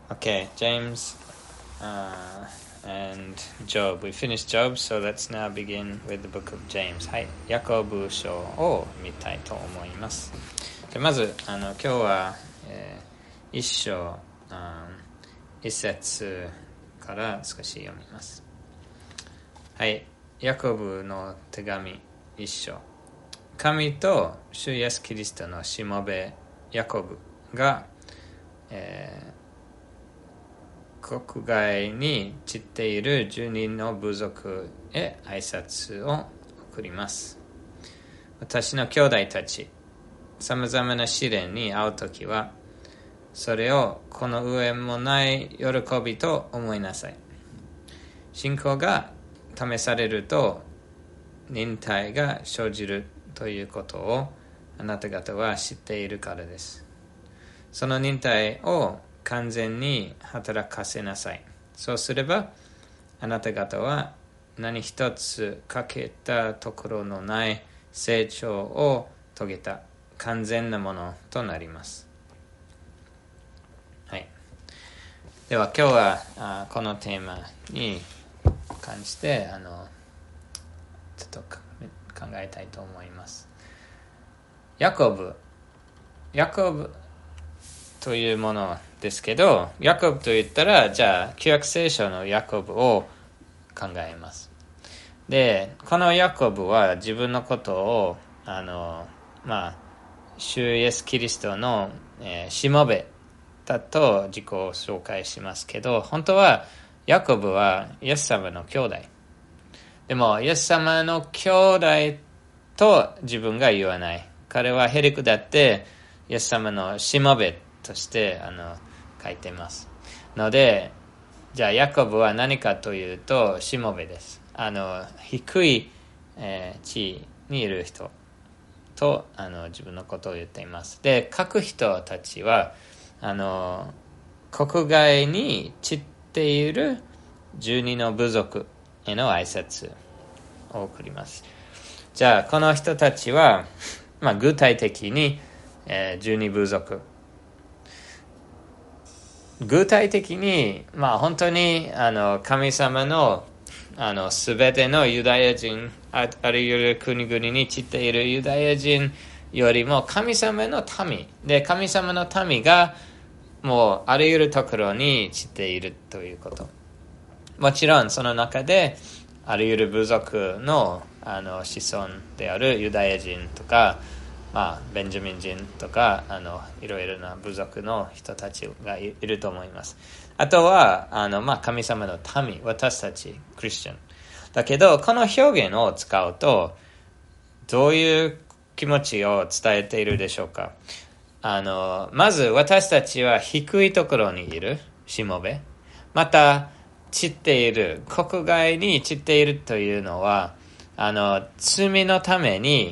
Okay, James and Job. We finished Job, so let's now begin with the book of James. はい、ヤコブ書を見たいと思います。まず今日は、一章、一節から少し読みます。はい、ヤコブの手紙一章。神と主イエスキリストのしもべヤコブが、国外に散っている12の部族へ挨拶を送ります。私の兄弟たち、さまざまな試練に遭うときは、それをこの上もない喜びと思いなさい。信仰が試されると、忍耐が生じるということをあなた方は知っているからです。その忍耐を完全に働かせなさい。そうすれば、あなた方は何一つ欠けたところのない成長を遂げた完全なものとなります。はい。では今日はこのテーマに関してちょっと考えたいと思います。ヤコブというものですけど、ヤコブと言ったら、じゃあ旧約聖書のヤコブを考えます。で、このヤコブは自分のことを主イエスキリストの、しもべだと自己紹介しますけど、本当はヤコブはイエス様の兄弟。でもイエス様の兄弟と自分が言わない。彼はへりくだってイエス様のしもべとして書いてます。ので、じゃあヤコブは何かというとしもべです。低い、地位にいる人と自分のことを言っています。で、書く人たちは国外に散っている12の部族への挨拶を送ります。じゃあこの人たちは、具体的に、12部族、具体的に、本当に神様のすべてのユダヤ人、あるいは国々に散っているユダヤ人よりも神様の民で、神様の民がもうあらゆるところに散っているということ。もちろんその中であらゆる部族の子孫であるユダヤ人とか、ベンジャミン人とかいろいろな部族の人たちがいると思います。あとは神様の民、私たちクリスチャンだけど、この表現を使うとどういう気持ちを伝えているでしょうか。まず私たちは低いところにいるしもべ、また散っている、国外に散っているというのは罪のために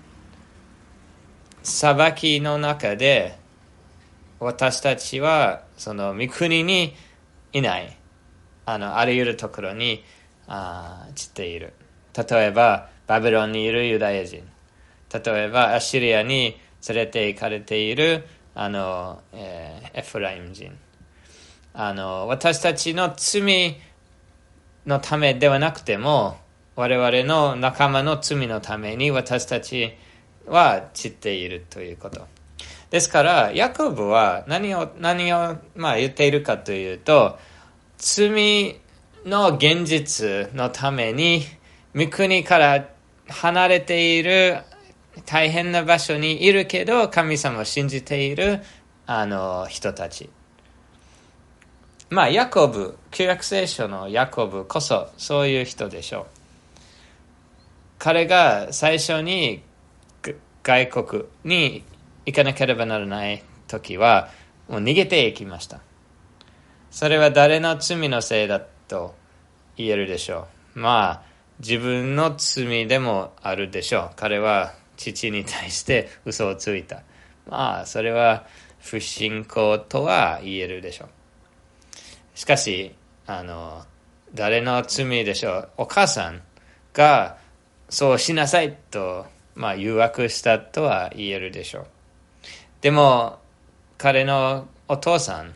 裁きの中で私たちはその御国にいない、あらゆるところに散っている。例えばバビロンにいるユダヤ人、例えばアッシリアに連れて行かれているエフライム人、私たちの罪のためではなくても、我々の仲間の罪のために私たちは散っているということ。ですから、ヤコブは何を言っているかというと、罪の現実のために、御国から離れている大変な場所にいるけど、神様を信じている人たち。ヤコブ、旧約聖書のヤコブこそそういう人でしょう。彼が最初に外国に行かなければならない時はもう逃げていきました。それは誰の罪のせいだと言えるでしょう。自分の罪でもあるでしょう。彼は父に対して嘘をついた。それは不信仰とは言えるでしょう。しかし誰の罪でしょう。お母さんがそうしなさいと誘惑したとは言えるでしょう。でも彼のお父さん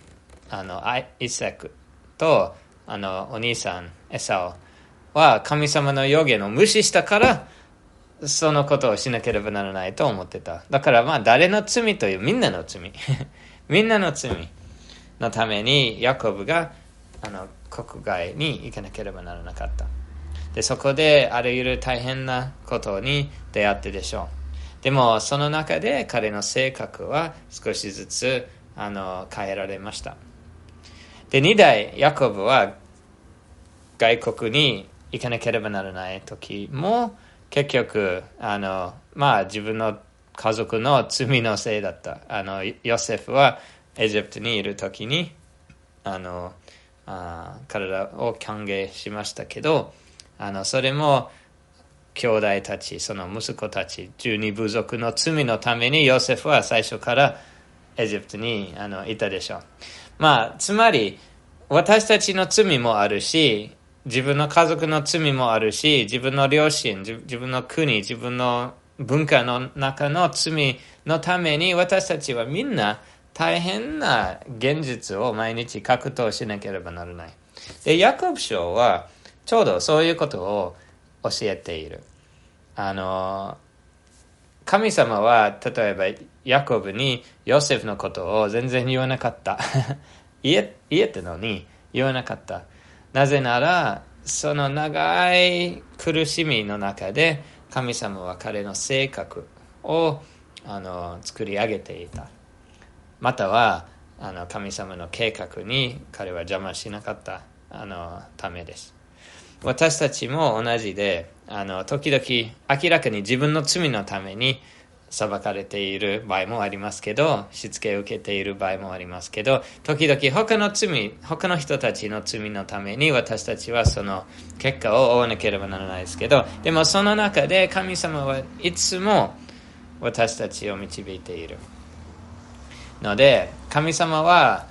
イサクとお兄さんエサオは神様の予言を無視したからそのことをしなければならないと思ってた。だから誰の罪というみんなの罪みんなの罪のためにヤコブが国外に行かなければならなかった。でそこであらゆる大変なことに出会ってでしょう。でもその中で彼の性格は少しずつ変えられました。で2代ヤコブは外国に行かなければならない時も結局自分の家族の罪のせいだった。ヨセフはエジプトにいる時に彼らを歓迎しましたけどそれも兄弟たちその息子たち12部族の罪のためにヨセフは最初からエジプトにいたでしょう。つまり私たちの罪もあるし自分の家族の罪もあるし自分の両親自分の国自分の文化の中の罪のために私たちはみんな大変な現実を毎日格闘しなければならない。でヤコブ書はちょうどそういうことを教えている。神様は例えばヤコブにヨセフのことを全然言わなかった言えたのに言わなかった。なぜならその長い苦しみの中で神様は彼の性格を作り上げていた。または神様の計画に彼は邪魔しなかったためです。私たちも同じで時々明らかに自分の罪のために裁かれている場合もありますけどしつけを受けている場合もありますけど時々他の人たちの罪のために私たちはその結果を負わなければならないですけどでもその中で神様はいつも私たちを導いているので神様は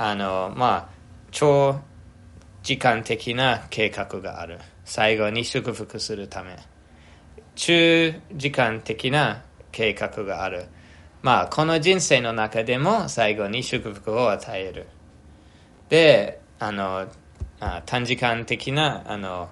超時間的な計画がある。最後に祝福するため中時間的な計画がある。この人生の中でも最後に祝福を与える。で短時間的な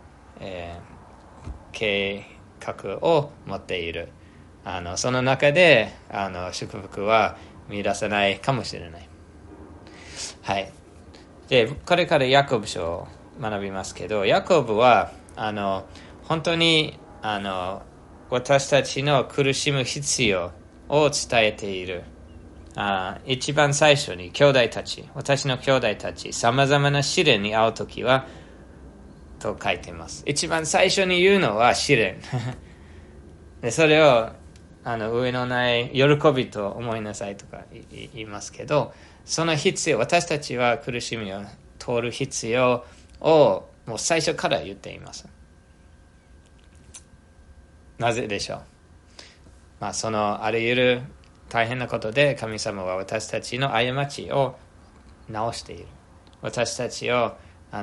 計画を持っている。その中で祝福は見出せないかもしれない。はい。でこれからヤコブ書を学びますけどヤコブは本当に私たちの苦しむ必要を伝えている。一番最初に私の兄弟たちさまざまな試練に遭うときはと書いています。一番最初に言うのは試練でそれを上のない喜びと思いなさいとか言いますけどその必要私たちは苦しみを通る必要をもう最初から言っています。なぜでしょう。そのあらゆる大変なことで神様は私たちの過ちを直している。私たちを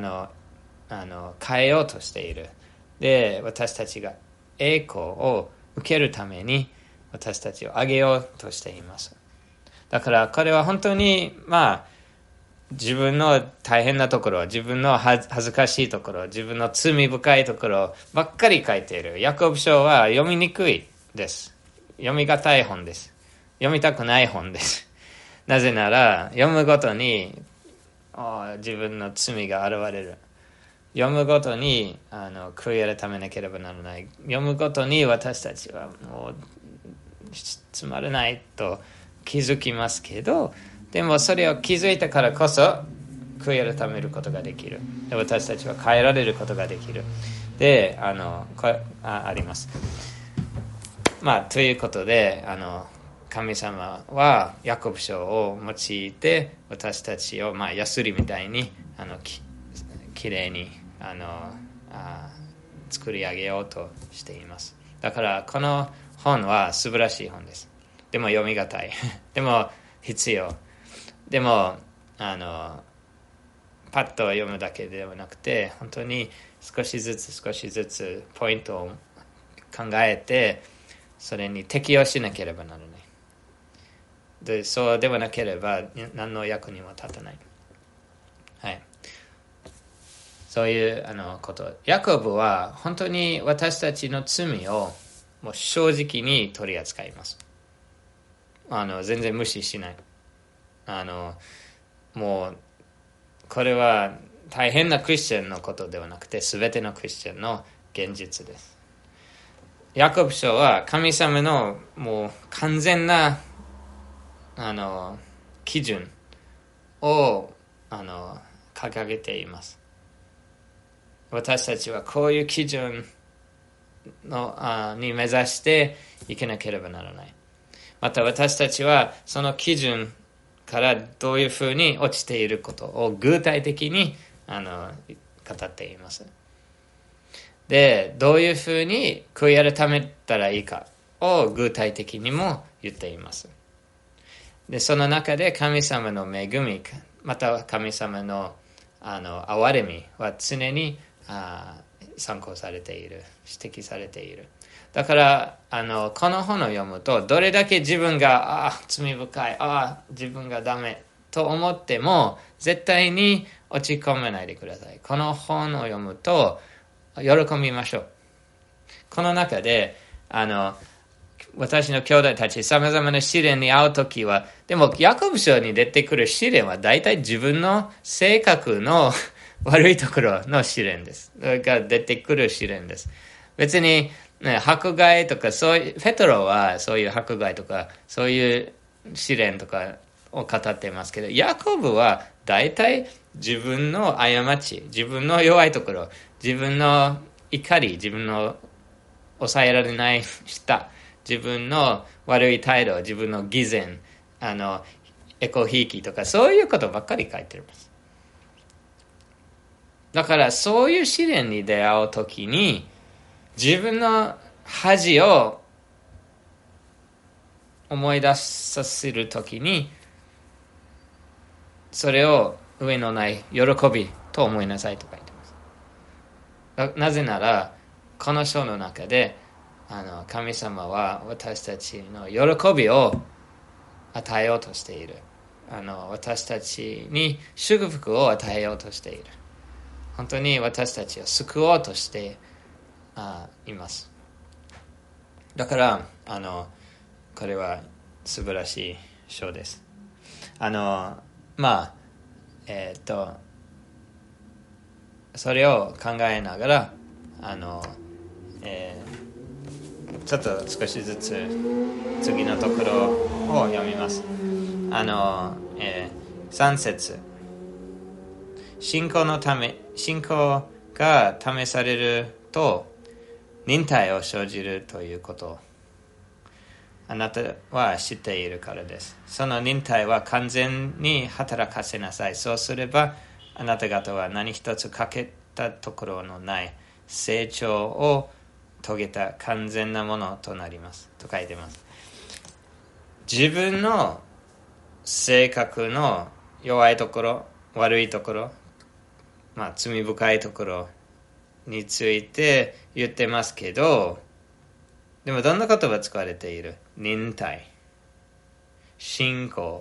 変えようとしている。で私たちが栄光を受けるために私たちを上げようとしています。だからこれは本当に自分の大変なところ自分の恥ずかしいところ自分の罪深いところばっかり書いている。ヤコブ書は読みにくいです。読みがたい本です。読みたくない本です。なぜなら読むごとに自分の罪が現れる。読むごとに悔い改めなければならない。読むごとに私たちはもうつまらないと気づきますけどでもそれを気づいたからこそ悔い改めることができる。で私たちは変えられることができる。であります。ということで神様はヤコブ書を用いて私たちをヤスリみたいにきれいに作り上げようとしています。だからこの本は素晴らしい本です。でも読みがたいでも必要でもパッと読むだけではなくて本当に少しずつポイントを考えてそれに適応しなければならない。でそうではなければ何の役にも立たない。 はい。そういうこと。ヤコブは本当に私たちの罪をもう正直に取り扱います。全然無視しない。もうこれは大変なクリスチャンのことではなくて、すべてのクリスチャンの現実です。ヤコブ書は神様のもう完全な基準を掲げています。私たちはこういう基準に目指していけなければならない。また私たちはその基準からどういうふうに落ちていることを具体的に語っています。で、どういうふうに悔い改めたらいいかを具体的にも言っています。で、その中で神様の恵み、または神様の憐れみは常に参考されている、指摘されている。だからこの本を読むと、どれだけ自分が罪深い、自分がダメと思っても絶対に落ち込まないでください。この本を読むと喜びましょう。この中で私の兄弟たち様々な試練に遭うときは、でもヤコブ書に出てくる試練は大体自分の性格の悪いところの試練です。が出てくる試練です。別に、迫害とか、ペトロはそういう迫害とか、そういう試練とかを語っていますけど、ヤコブは大体自分の過ち、自分の弱いところ、自分の怒り、自分の抑えられない舌、自分の悪い態度、自分の偽善、エコひいきとか、そういうことばっかり書いています。だからそういう試練に出会うときに、自分の恥を思い出させるときに、それを上のない喜びと思いなさいと書いてます。なぜなら、この書の中で、神様は私たちの喜びを与えようとしている。私たちに祝福を与えようとしている。本当に私たちを救おうとしています。だからこれは素晴らしい書です。それを考えながらちょっと少しずつ次のところを読みます。3節、信仰が試されると忍耐を生じるということをあなたは知っているからです。その忍耐は完全に働かせなさい。そうすればあなた方は何一つ欠けたところのない成長を遂げた完全なものとなりますと書いてます。自分の性格の弱いところ、悪いところ、罪深いところについて言ってますけど、でもどんな言葉使われている？忍耐、信仰、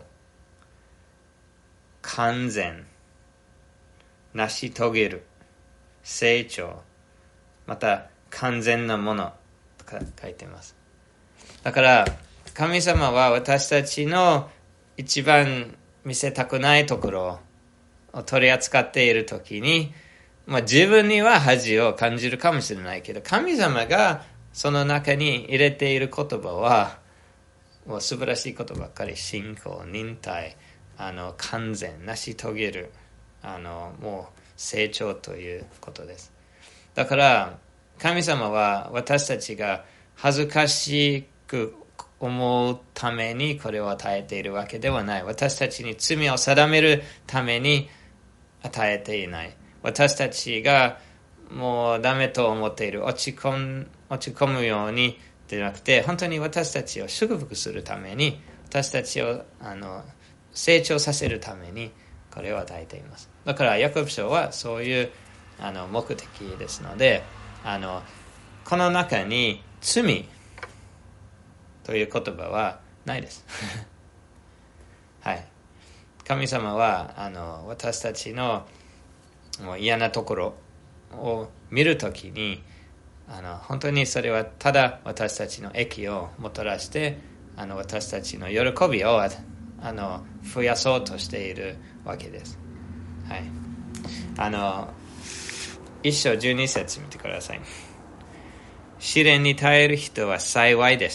完全、成し遂げる、成長、また完全なものとか書いてます。だから神様は私たちの一番見せたくないところを取り扱っているときに、自分には恥を感じるかもしれないけど、神様がその中に入れている言葉はもう素晴らしいことばっかり。信仰、忍耐、完全、成し遂げる、もう成長ということです。だから神様は私たちが恥ずかしく思うためにこれを与えているわけではない。私たちに罪を定めるために与えていない。私たちがもうダメと思っている、落ち込むようにでなくて、本当に私たちを祝福するために、私たちを成長させるためにこれを与えています。だからヤコブ書はそういう目的ですので、この中に罪という言葉はないです。はい。 神様は私たちのもう嫌なところを見るときに本当にそれはただ私たちの益をもたらして私たちの喜びを増やそうとしているわけです。はい。1章12節見てください。試練に耐える人は幸いです。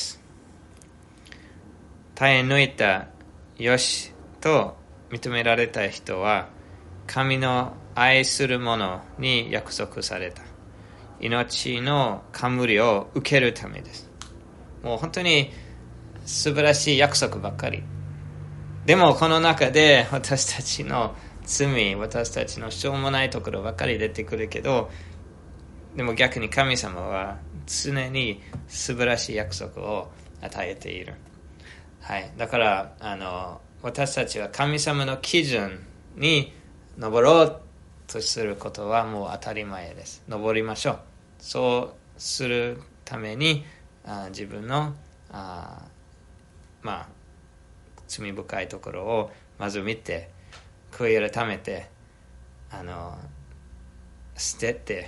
耐え抜いたよしと認められた人は神の愛する者に約束された命の冠を受けるためです。もう本当に素晴らしい約束ばっかり。でもこの中で私たちの罪、私たちのしょうもないところばっかり出てくるけど、でも逆に神様は常に素晴らしい約束を与えている。はい。だから私たちは神様の基準に登ろうとすることはもう当たり前です。登りましょう。そうするために自分の罪深いところをまず見て、悔い改めて捨てて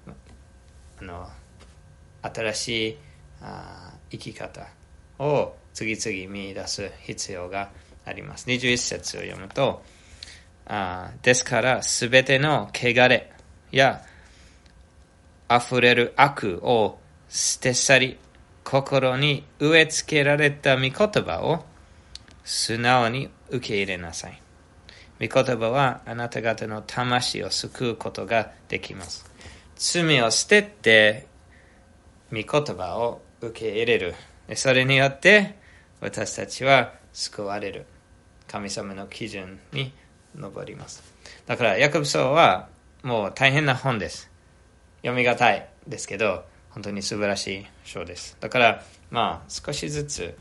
新しい生き方を次々見出す必要があります。21節を読むと、ですからすべての汚れや溢れる悪を捨て去り、心に植え付けられた御言葉を素直に受け入れなさい。御言葉はあなた方の魂を救うことができます。罪を捨てて御言葉を受け入れる。それによって私たちは救われる。神様の基準に上ります。だからヤコブ書はもう大変な本です。読みがたいですけど本当に素晴らしい書です。だから少しずつ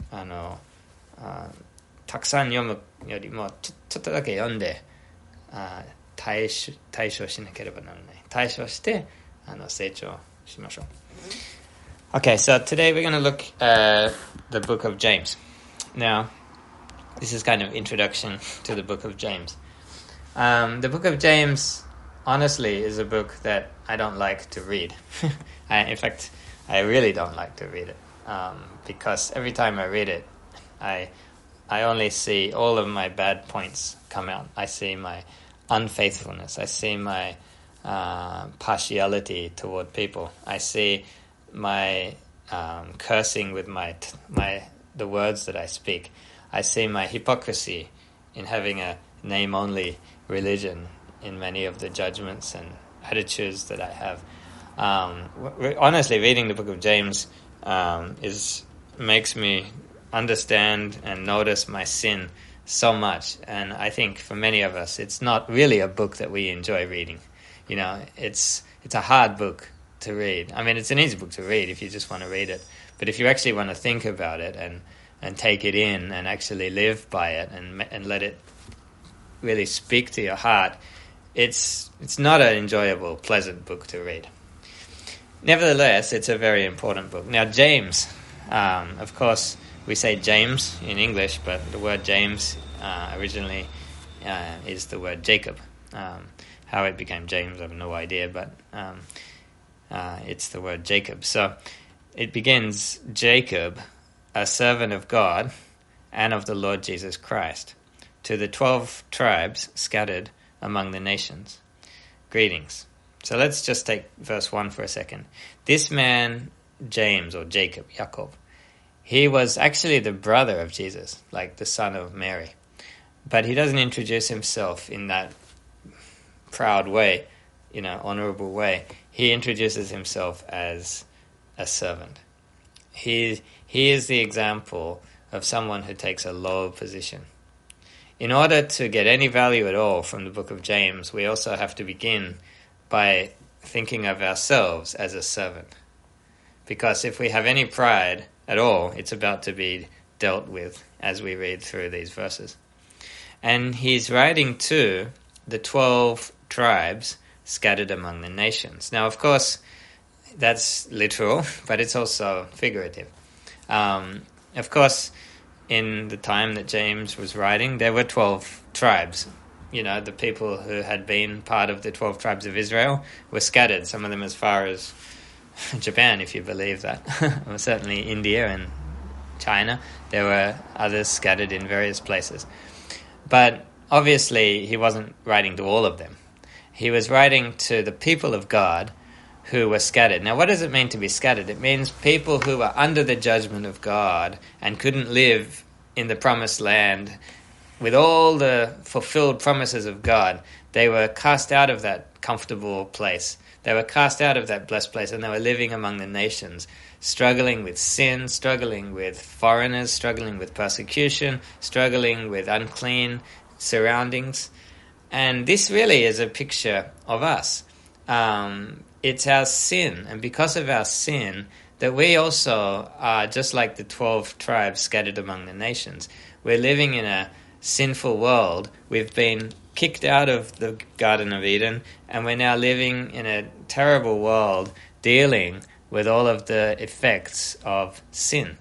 たくさん読むよりもちょっとだけ読んで対処しなければならない。対処して成長しましょう。Okay, so today we're going to look at the book of James. Now, this is kind of introduction to the book of James. The book of James, honestly, is a book that I don't like to read. In fact, I really don't like to read it because every time I read it, I only see all of my bad points come out. I see my unfaithfulness. I see my partiality toward people. I see my cursing with the words that I speak. I see my hypocrisy in having a name-only religion in many of the judgments and attitudes that I have. Honestly, reading the book of James makes me understand and notice my sin so much. And I think for many of us, it's not really a book that we enjoy reading. You know, it's a hard book to read. I mean, it's an easy book to read if you just want to read it. But if you actually want to think about it and take it in and actually live by it and let it really speak to your heart, it's not an enjoyable, pleasant book to read. Nevertheless, it's a very important book. Now, James, of course, we say James in English, but the word James originally is the word Jacob. How it became James, I have no idea, but it's the word Jacob. So it begins, Jacob, a servant of God and of the Lord Jesus Christ, to the 12 tribes scattered among the nations. Greetings. So let's just take verse 1 for a second. This man, James, or Jacob, he was actually the brother of Jesus, like the son of Mary. But he doesn't introduce himself in that proud way, honorable way. He introduces himself as a servant. He is the example of someone who takes a low position. In order to get any value at all from the book of James, we also have to begin by thinking of ourselves as a servant. Because if we have any pride at all, it's about to be dealt with as we read through these verses. And he's writing to the 12 tribes scattered among the nations. Now, of course, that's literal, but it's also figurative. Of course, in the time that James was writing, there were 12 tribes. The people who had been part of the 12 tribes of Israel were scattered, some of them as far as Japan, if you believe that. Or certainly India and China. There were others scattered in various places. But obviously he wasn't writing to all of them. He was writing to the people of God who were scattered. Now, what does it mean to be scattered? It means people who were under the judgment of God and couldn't live in the promised land with all the fulfilled promises of God. They were cast out of that comfortable place. They were cast out of that blessed place, and they were living among the nations, struggling with sin, struggling with foreigners, struggling with persecution, struggling with unclean surroundings. And this really is a picture of us. It's our sin, and because of our sin, that we also are just like the 12 tribes scattered among the nations. We're living in a sinful world. We've been kicked out of the Garden of Eden, and we're now living in a terrible world dealing with all of the effects of sin.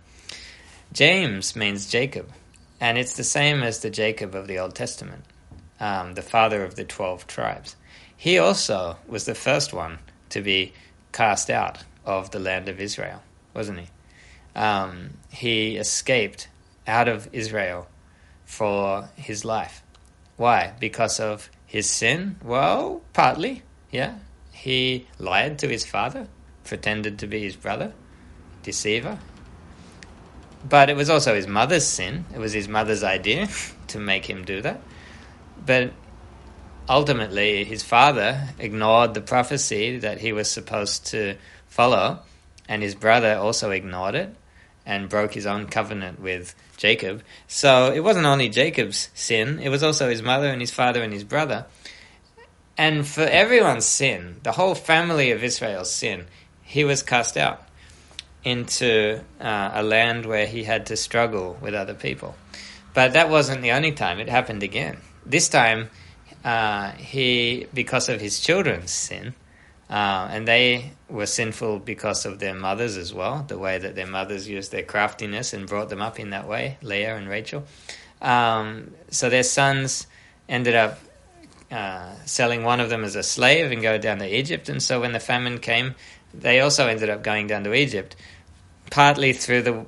James means Jacob, and it's the same as the Jacob of the Old Testament, the father of the 12 tribes. He also was the first one to be cast out of the land of Israel, wasn't he? He escaped out of Israel for his life. Why? Because of his sin? Well, partly, yeah. He lied to his father, pretended to be his brother, deceiver. But it was also his mother's sin. It was his mother's idea to make him do that. But ultimately, his father ignored the prophecy that he was supposed to follow, and his brother also ignored it and broke his own covenant with Jacob. So it wasn't only Jacob's sin, it was also his mother and his father and his brother. And for everyone's sin, the whole family of Israel's sin, he was cast out into a land where he had to struggle with other people. But that wasn't the only time. It happened again. This time, because of his children's sin, and they were sinful because of their mothers as well, the way that their mothers used their craftiness and brought them up in that way, Leah and Rachel. So their sons ended up selling one of them as a slave and go down to Egypt. And so when the famine came, they also ended up going down to Egypt, partly through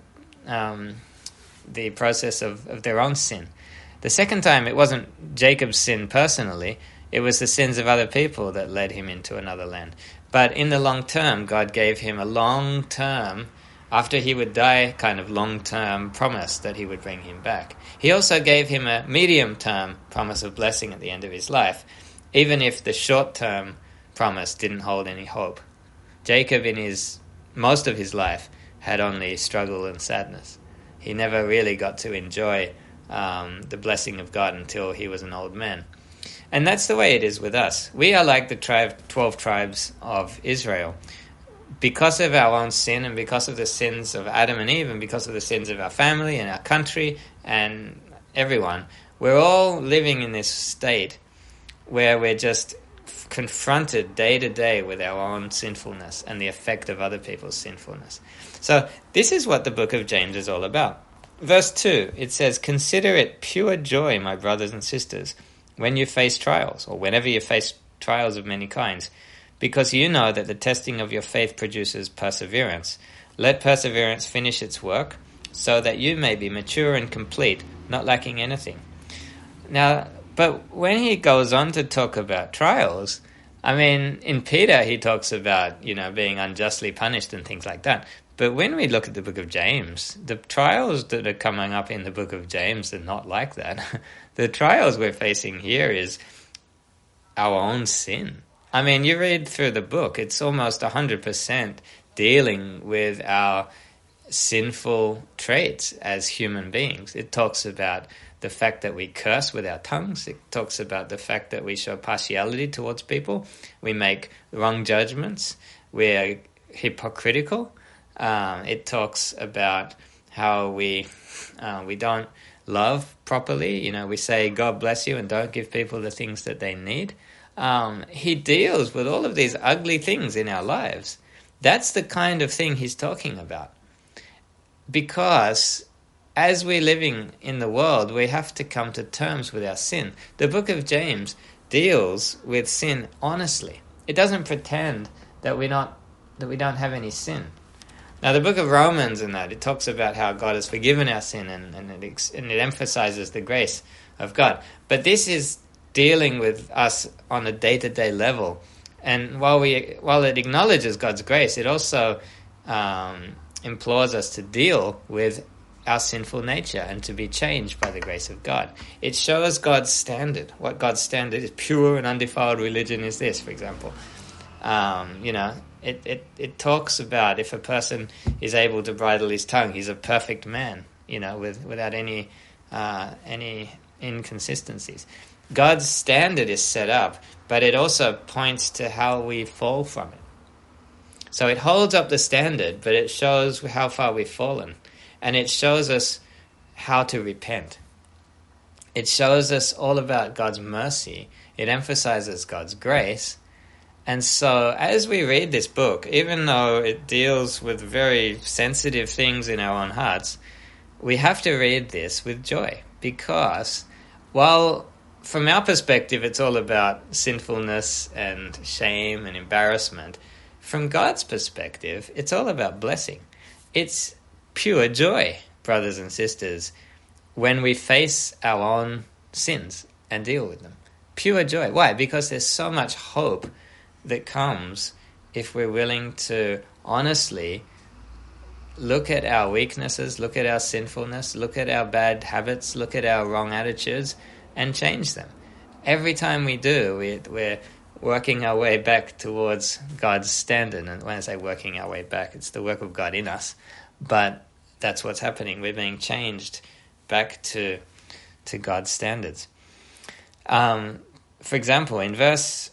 the process of their own sin. The second time, it wasn't Jacob's sin personally, it was the sins of other people that led him into another land. But in the long term, God gave him a long-term, after he would die, kind of long-term promise that he would bring him back. He also gave him a medium-term promise of blessing at the end of his life, even if the short-term promise didn't hold any hope. Jacob, in most of his life, had only struggle and sadness. He never really got to enjoy the blessing of God until he was an old man. And that's the way it is with us. We are like the 12 tribes of Israel. Because of our own sin and because of the sins of Adam and Eve and because of the sins of our family and our country and everyone, we're all living in this state where we're just confronted day to day with our own sinfulness and the effect of other people's sinfulness. So this is what the book of James is all about. Verse 2, it says, "Consider it pure joy, my brothers and sisters, when you face trials," or whenever you face trials of many kinds, "because you know that the testing of your faith produces perseverance. Let perseverance finish its work, so that you may be mature and complete, not lacking anything." Now, but when he goes on to talk about trials, I mean, in Peter he talks about, being unjustly punished and things like that. But when we look at the book of James, the trials that are coming up in the book of James are not like that. The trials we're facing here is our own sin. I mean, you read through the book, it's almost 100% dealing with our sinful traits as human beings. It talks about the fact that we curse with our tongues. It talks about the fact that we show partiality towards people. We make wrong judgments. We're hypocritical. It talks about how we don't love properly. We say, "God bless you," and don't give people the things that they need. He deals with all of these ugly things in our lives. That's the kind of thing he's talking about. Because as we're living in the world, we have to come to terms with our sin. The book of James deals with sin honestly. It doesn't pretend that we don't have any sin. Now, the book of Romans and that, it talks about how God has forgiven our sin and it emphasizes the grace of God. But this is dealing with us on a day-to-day level. And while it acknowledges God's grace, it also implores us to deal with our sinful nature and to be changed by the grace of God. It shows God's standard. What God's standard is, pure and undefiled religion is this, for example. It talks about if a person is able to bridle his tongue, he's a perfect man, without any inconsistencies. God's standard is set up, but it also points to how we fall from it. So it holds up the standard, but it shows how far we've fallen. And it shows us how to repent. It shows us all about God's mercy. It emphasizes God's grace. And so as we read this book, even though it deals with very sensitive things in our own hearts, we have to read this with joy. Because while from our perspective it's all about sinfulness and shame and embarrassment, from God's perspective it's all about blessing. It's pure joy, brothers and sisters, when we face our own sins and deal with them. Pure joy. Why? Because there's so much hope that comes if we're willing to honestly look at our weaknesses, look at our sinfulness, look at our bad habits, look at our wrong attitudes, and change them. Every time we do, we're working our way back towards God's standard. And when I say working our way back, it's the work of God in us. But that's what's happening. We're being changed back to God's standards. For example, in verse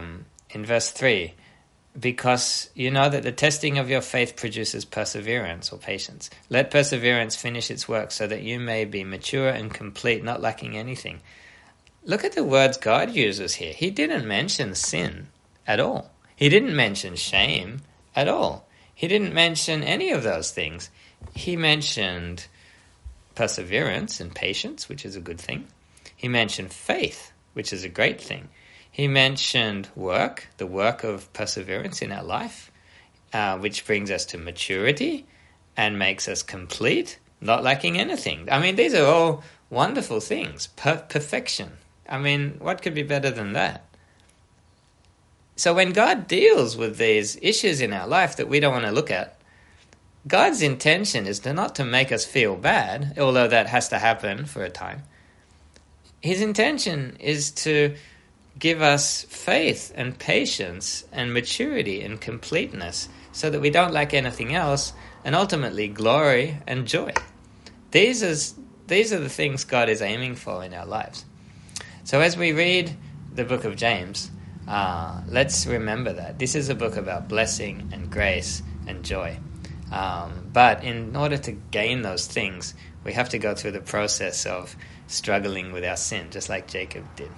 3, because you know that the testing of your faith produces perseverance or patience. Let perseverance finish its work so that you may be mature and complete, not lacking anything. Look at the words God uses here. He didn't mention sin at all. He didn't mention shame at all. He didn't mention any of those things. He mentioned perseverance and patience, which is a good thing. He mentioned faith, which is a great thing. He mentioned work, the work of perseverance in our life, which brings us to maturity and makes us complete, not lacking anything. I mean, these are all wonderful things. Perfection. I mean, what could be better than that? So when God deals with these issues in our life that we don't want to look at, God's intention is not to make us feel bad, although that has to happen for a time. His intention is to give us faith and patience and maturity and completeness so that we don't lack anything else, and ultimately glory and joy. These are the things God is aiming for in our lives. So as we read the book of James, let's remember that. This is a book about blessing and grace and joy. But in order to gain those things, we have to go through the process of struggling with our sin, just like Jacob did.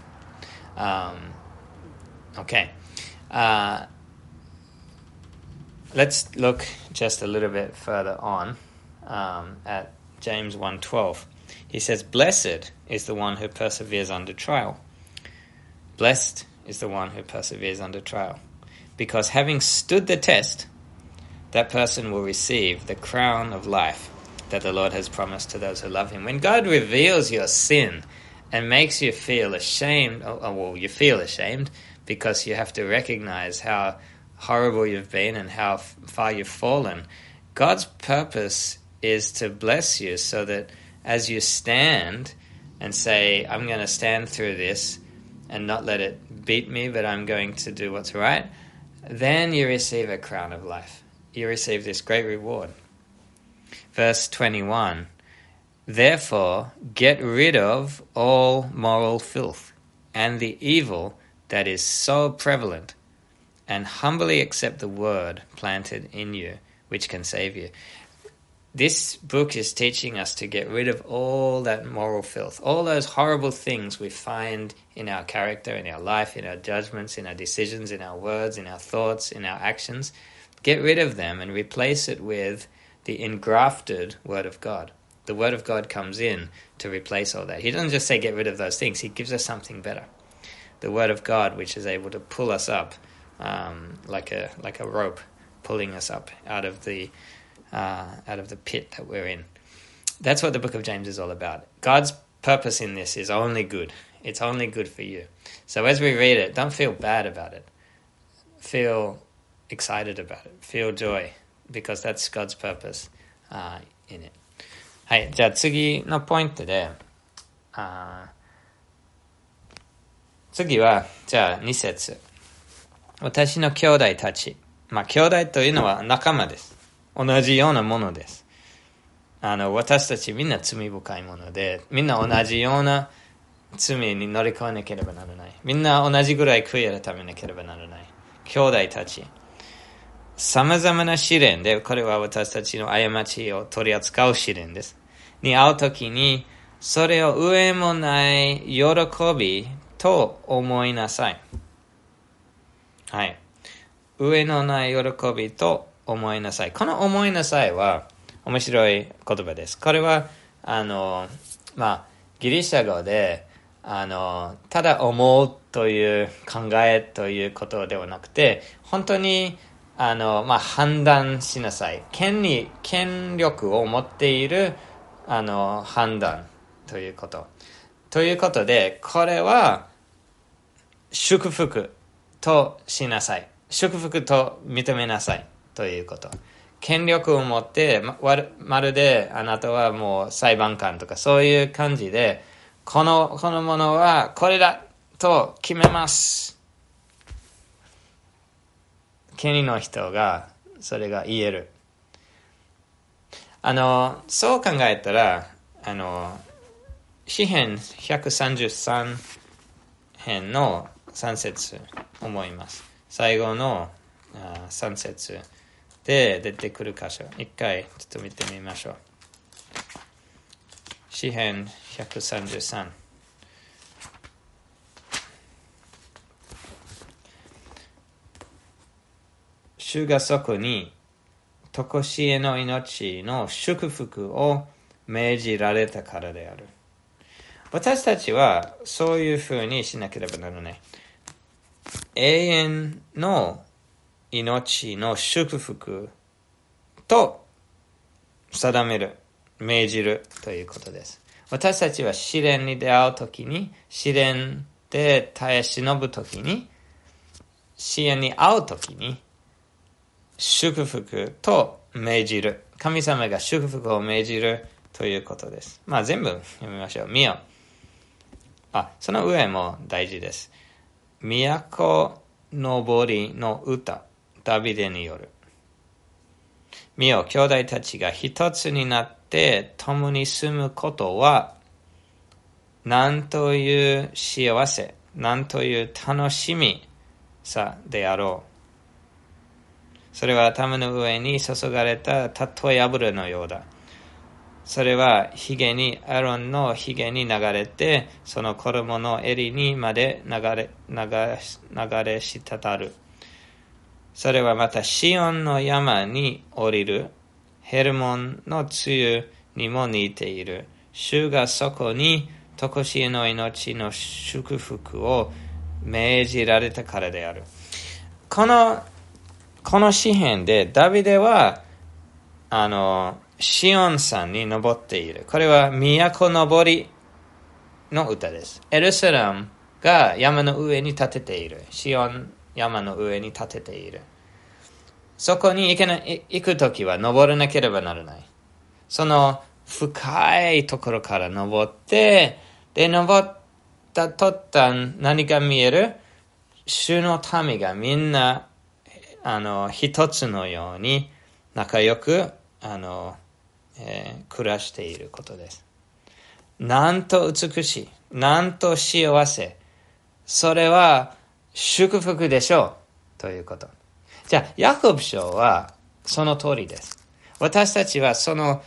Let's look just a little bit further on at James 1:12. He says, "Blessed is the one who perseveres under trial. Blessed is the one who perseveres under trial, because having stood the test, that person will receive the crown of life that the Lord has promised to those who love him." When God reveals your sin and makes you feel ashamed, you feel ashamed because you have to recognize how horrible you've been and how far you've fallen, God's purpose is to bless you so that as you stand and say, "I'm going to stand through this and not let it beat me, but I'm going to do what's right," then you receive a crown of life. You receive this great reward. Verse 21, "Therefore get rid of all moral filth and the evil that is so prevalent, and humbly accept the word planted in you, which can save you." This book is teaching us to get rid of all that moral filth, all those horrible things we find in our character, in our life, in our judgments, in our decisions, in our words, in our thoughts, in our actions. Get rid of them and replace it with the engrafted Word of God. The Word of God comes in to replace all that. He doesn't just say get rid of those things. He gives us something better. The Word of God, which is able to pull us up like a rope, pulling us up out of the pit that we're in. That's what the book of James is all about. God's purpose in this is only good. It's only good for you. So as we read it, don't feel bad about it. Feel excited about it. Feel joy, because that's God's purpose in it. はい、じゃあ次のポイントで、次は、じゃあ2節。私の兄弟たち。兄弟というのは仲間です。同じようなものです。私たちみんな罪深いもので、みんな同じような罪に乗り越えなければならない。みんな同じぐらい悔い改めなければならない。兄弟たち。様々な試練で、これは私たちの過ちを取り扱う試練です。に会うときに、それを上もない喜びと思いなさい。はい。上のない喜びと思いなさい。この思いなさいは面白い言葉です。これは、ギリシャ語で、ただ思うという考えということではなくて、本当に、判断しなさい。権力を持っている、判断ということ。ということで、これは、祝福としなさい。祝福と認めなさい。ということ。権力を持って、まるであなたはもう裁判官とかそういう感じで、このものはこれだと決めます。権威の人がそれが言える。そう考えたら、詩編133編の3節思います。最後の3節で出てくる箇所。一回ちょっと見てみましょう。詩編133。主がそこに常しえの命の祝福を命じられたからである。私たちはそういうふうにしなければならない。永遠の命の祝福と定める、命じるということです。私たちは試練に出会うときに、試練で耐え忍ぶときに、試練に遭うときに、祝福と命じる。神様が祝福を命じるということです。全部読みましょう。見よ。その上も大事です。都のぼりの歌、ダビデによる。見よ、兄弟たちが一つになって共に住むことは、なんという幸せ、なんという楽しみさであろう。それは頭の上に注がれたたとえ油のようだ。それはアロンのひげに流れて、その衣の襟にまで流れ滴る。それはまたシオンの山に降りるヘルモンの梅雨にも似ている。主がそこに常しえの命の祝福を命じられたからである。この詩編でダビデはシオン山に登っている。これは都登りの歌です。エルサレムが山の上に建てている。シオン山の上に建てている。そこに行くときは登らなければならない。その深いところから登って、で、登った途端何が見える？主の民がみんな一つのように仲良く暮らしていることです。なんと美しい、なんと幸せ、それは祝福でしょうということ。じゃあヤコブ書はその通りです。私たちはその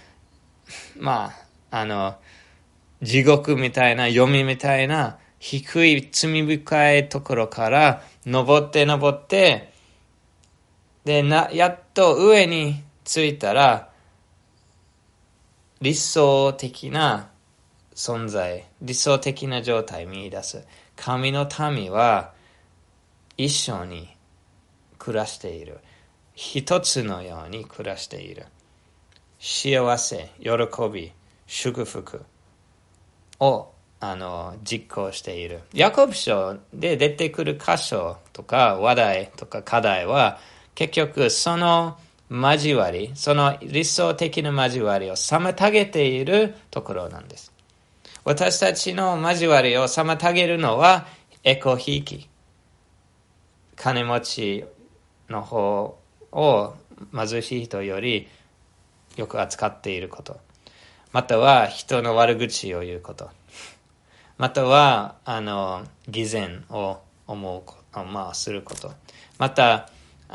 地獄みたいな読みみたいな低い罪深いところから登ってでやっと上に着いたら理想的な存在、理想的な状態を見出す。神の民は一緒に暮らしている。一つのように暮らしている。幸せ、喜び、祝福を実行している。ヤコブ書で出てくる箇所とか話題とか課題は結局その交わり、その理想的な交わりを妨げているところなんです。私たちの交わりを妨げるのはエコひいき。金持ちの方を貧しい人よりよく扱っていること。または人の悪口を言うこと。または偽善をすること。また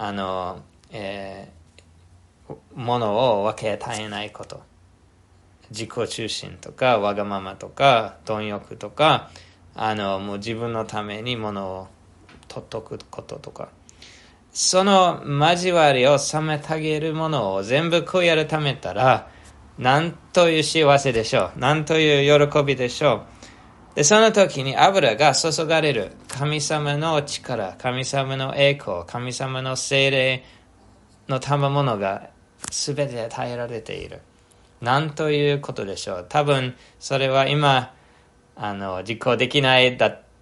物を分け与えないこと。自己中心とかわがままとか貪欲とかもう自分のために物を取っとくこととか、その交わりを妨げるものを全部悔い改めたら、なんという幸せでしょう。なんという喜びでしょう。で、その時に油が注がれる。神様の力、神様の栄光、神様の聖霊の賜物が全て与えられている。なんということでしょう。多分それは今実行できない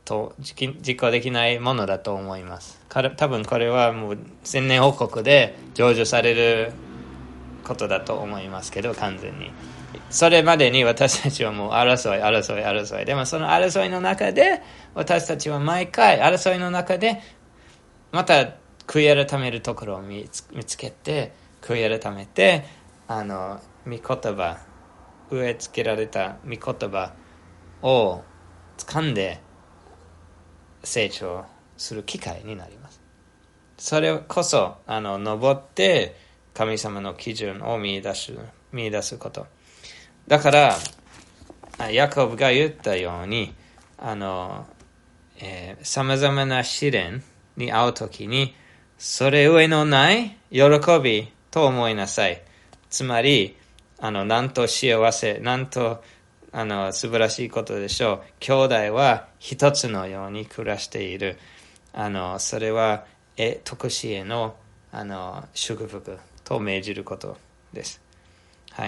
ものだと思います。多分これはもう千年王国で成就されることだと思いますけど、完全にそれまでに私たちはもう争い。でもその争いの中で私たちは毎回争いの中でまた悔い改めるところを見つけて、悔い改めて御言葉、植え付けられた御言葉を掴んで成長する機会になります。それこそ登って神様の基準を見出すこと。だからヤコブが言ったようにさまざまな試練に遭うときにそれ上のない喜びと思いなさい。つまりなんと幸せ、なんと素晴らしいことでしょう。兄弟は一つのように暮らしている。それは徳しへの祝福と命じることです。はい。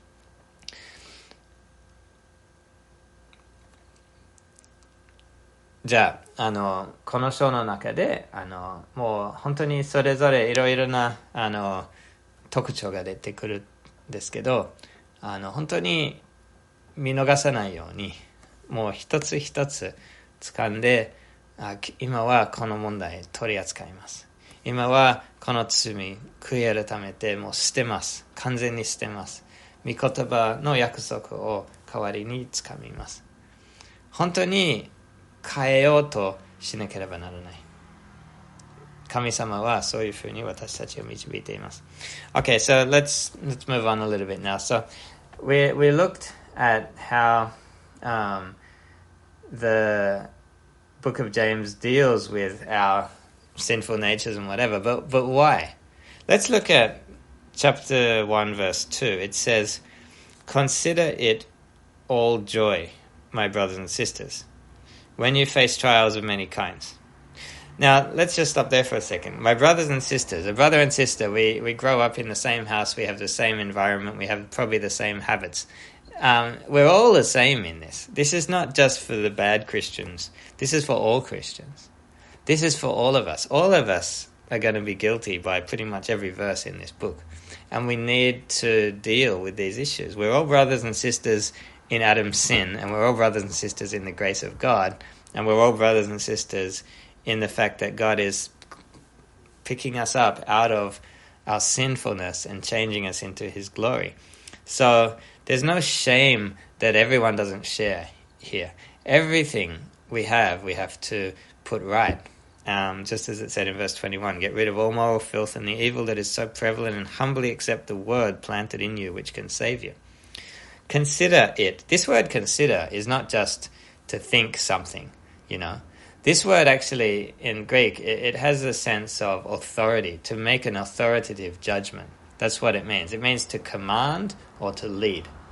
じゃあこの章の中でもう本当にそれぞれいろいろな特徴が出てくるんですけど、本当に見逃さないようにもう一つ一つ掴んで、今はこの問題取り扱います。今はこの罪悔い改めてもう捨てます。完全に捨てます。御言葉の約束を代わりに掴みます。本当に変えようとしなければならない。神様はそういうふうに私たちを導いています。Okay, so let's move on a little bit now. So we looked at how the book of James deals with our sinful natures and whatever, but why? Let's look at chapter 1 verse 2. It says, "Consider it all joy, my brothers and sisters, when you face trials of many kinds." Now, let's just stop there for a second. My brothers and sisters, a brother and sister, we grow up in the same house, we have the same environment, we have probably the same habits. We're all the same in this. This is not just for the bad Christians. This is for all Christians. This is for all of us. All of us are going to be guilty by pretty much every verse in this book. And we need to deal with these issues. We're all brothers and sisters in Adam's sin, and we're all brothers and sisters in the grace of God, and we're all brothers and sisters in the fact that God is picking us up out of our sinfulness and changing us into his glory. So there's no shame that everyone doesn't share here. Everything we have to put right. Just as it said in verse 21, get rid of all moral filth and the evil that is so prevalent, and humbly accept the word planted in you which can save you. Consider it. This word consider is not just to think something, you know. This word actually in Greek, it has a sense of authority, to make an authoritative judgment. That's what it means. It means to command or to lead.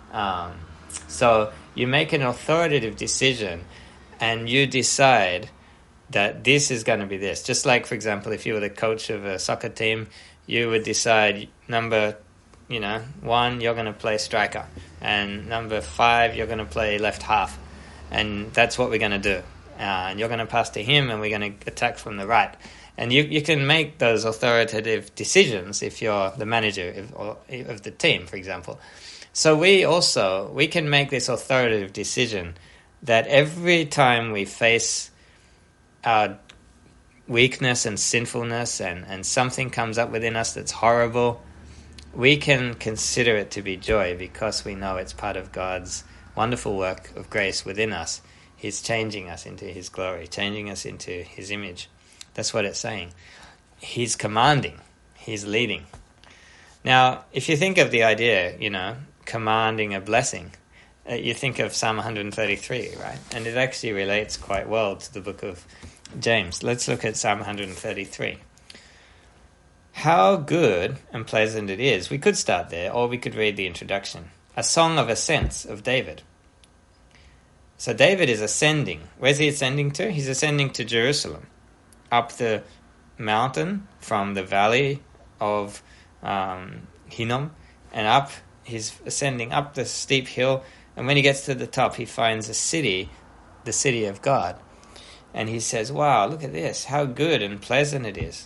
So you make an authoritative decision and you decide that this is going to be this. Just like, for example, if you were the coach of a soccer team, you would decide number 1, you're going to play striker, and number 5, you're going to play left half, and that's what we're going to do. And you're going to pass to him, and we're going to attack from the right. And you can make those authoritative decisions if you're the manager of the team, for example. So we can make this authoritative decision that every time we face our weakness and sinfulness and something comes up within us that's horrible, we can consider it to be joy because we know it's part of God's wonderful work of grace within us. He's changing us into his glory, changing us into his image. That's what it's saying. He's commanding. He's leading. Now, if you think of the idea, commanding a blessing, you think of Psalm 133, right? And it actually relates quite well to the book of James. Let's look at Psalm 133. How good and pleasant it is. We could start there, or we could read the introduction. A song of ascents of David. So David is ascending. Where's he ascending to? He's ascending to Jerusalem, up the mountain from the valley of Hinnom, and he's ascending up the steep hill, and when he gets to the top, he finds a city, the city of God. And he says, wow, look at this, how good and pleasant it is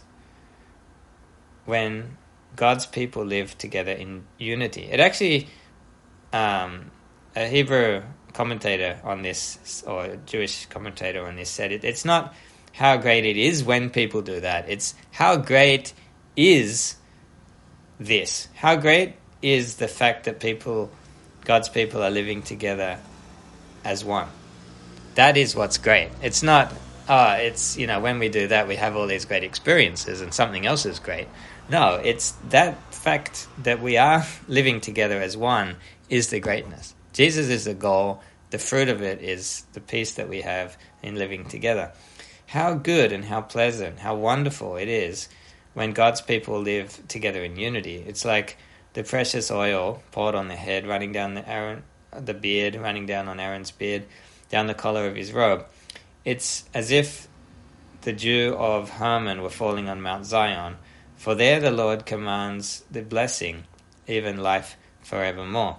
when God's people live together in unity. It actually, a Hebrew commentator on this, or a Jewish commentator on this, said it's not how great it is when people do that. It's how great is this. How great is the fact that God's people are living together as one. That is what's great. It's not, when we do that, we have all these great experiences and something else is great. No, it's that fact that we are living together as one is the greatness. Jesus is the goal. The fruit of it is the peace that we have in living together. How good and how pleasant, how wonderful it is when God's people live together in unity. It's like the precious oil poured on the head, running down the beard, running down on Aaron's beard, down the collar of his robe. It's as if the dew of Hermon were falling on Mount Zion, for there the Lord commands the blessing, even life forevermore.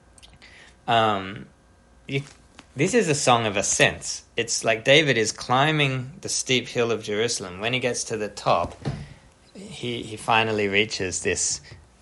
This is a song of ascents. It's like David is climbing the steep hill of Jerusalem. When he gets to the top, he finally reaches this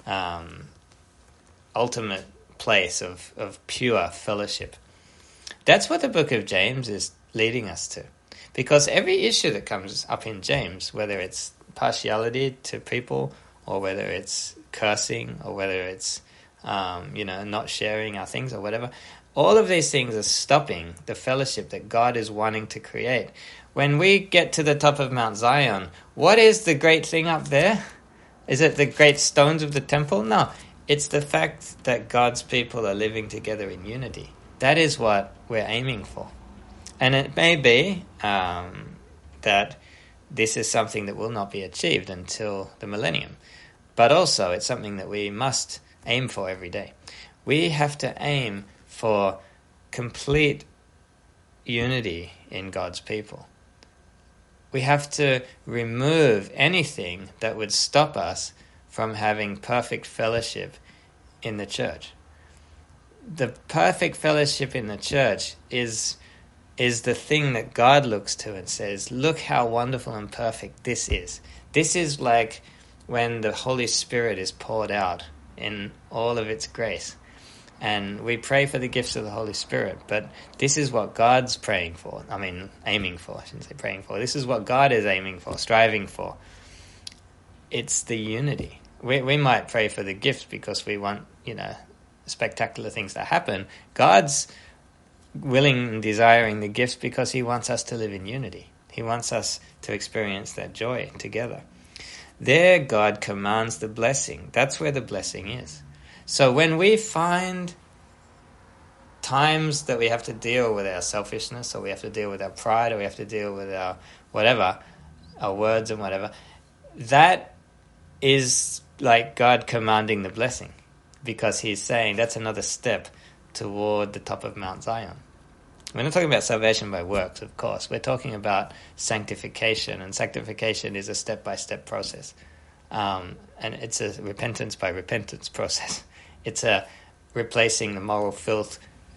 ultimate place of pure fellowship. That's what the book of James is leading us to. Because every issue that comes up in James, whether it's partiality to people, or whether it's cursing, or whether it's not sharing our things or whatever, all of these things are stopping the fellowship that God is wanting to create. When we get to the top of Mount Zion, what is the great thing up there? Is it the great stones of the temple? No, it's the fact that God's people are living together in unity. That is what we're aiming for. And it may be that this is something that will not be achieved until the millennium. But also it's something that we must aim for every day. We have to aim for complete unity in God's people. We have to remove anything that would stop us from having perfect fellowship in the church. The perfect fellowship in the church is the thing that God looks to and says, look how wonderful and perfect this is. This is like when the Holy Spirit is poured out in all of its grace. And we pray for the gifts of the Holy Spirit, but this is what God's praying for. Aiming for, I shouldn't say praying for. This is what God is aiming for, striving for. It's the unity. We might pray for the gifts because we want, spectacular things to happen. God's willing and desiring the gifts because he wants us to live in unity. He wants us to experience that joy together. There, God commands the blessing. That's where the blessing is. So when we find times that we have to deal with our selfishness, or we have to deal with our pride, or we have to deal with our whatever, our words and whatever, that is like God commanding the blessing, because he's saying that's another step toward the top of Mount Zion. We're not talking about salvation by works, of course. We're talking about sanctification, and sanctification is a step-by-step process. And it's a repentance by repentance process. It's a replacing the moral filth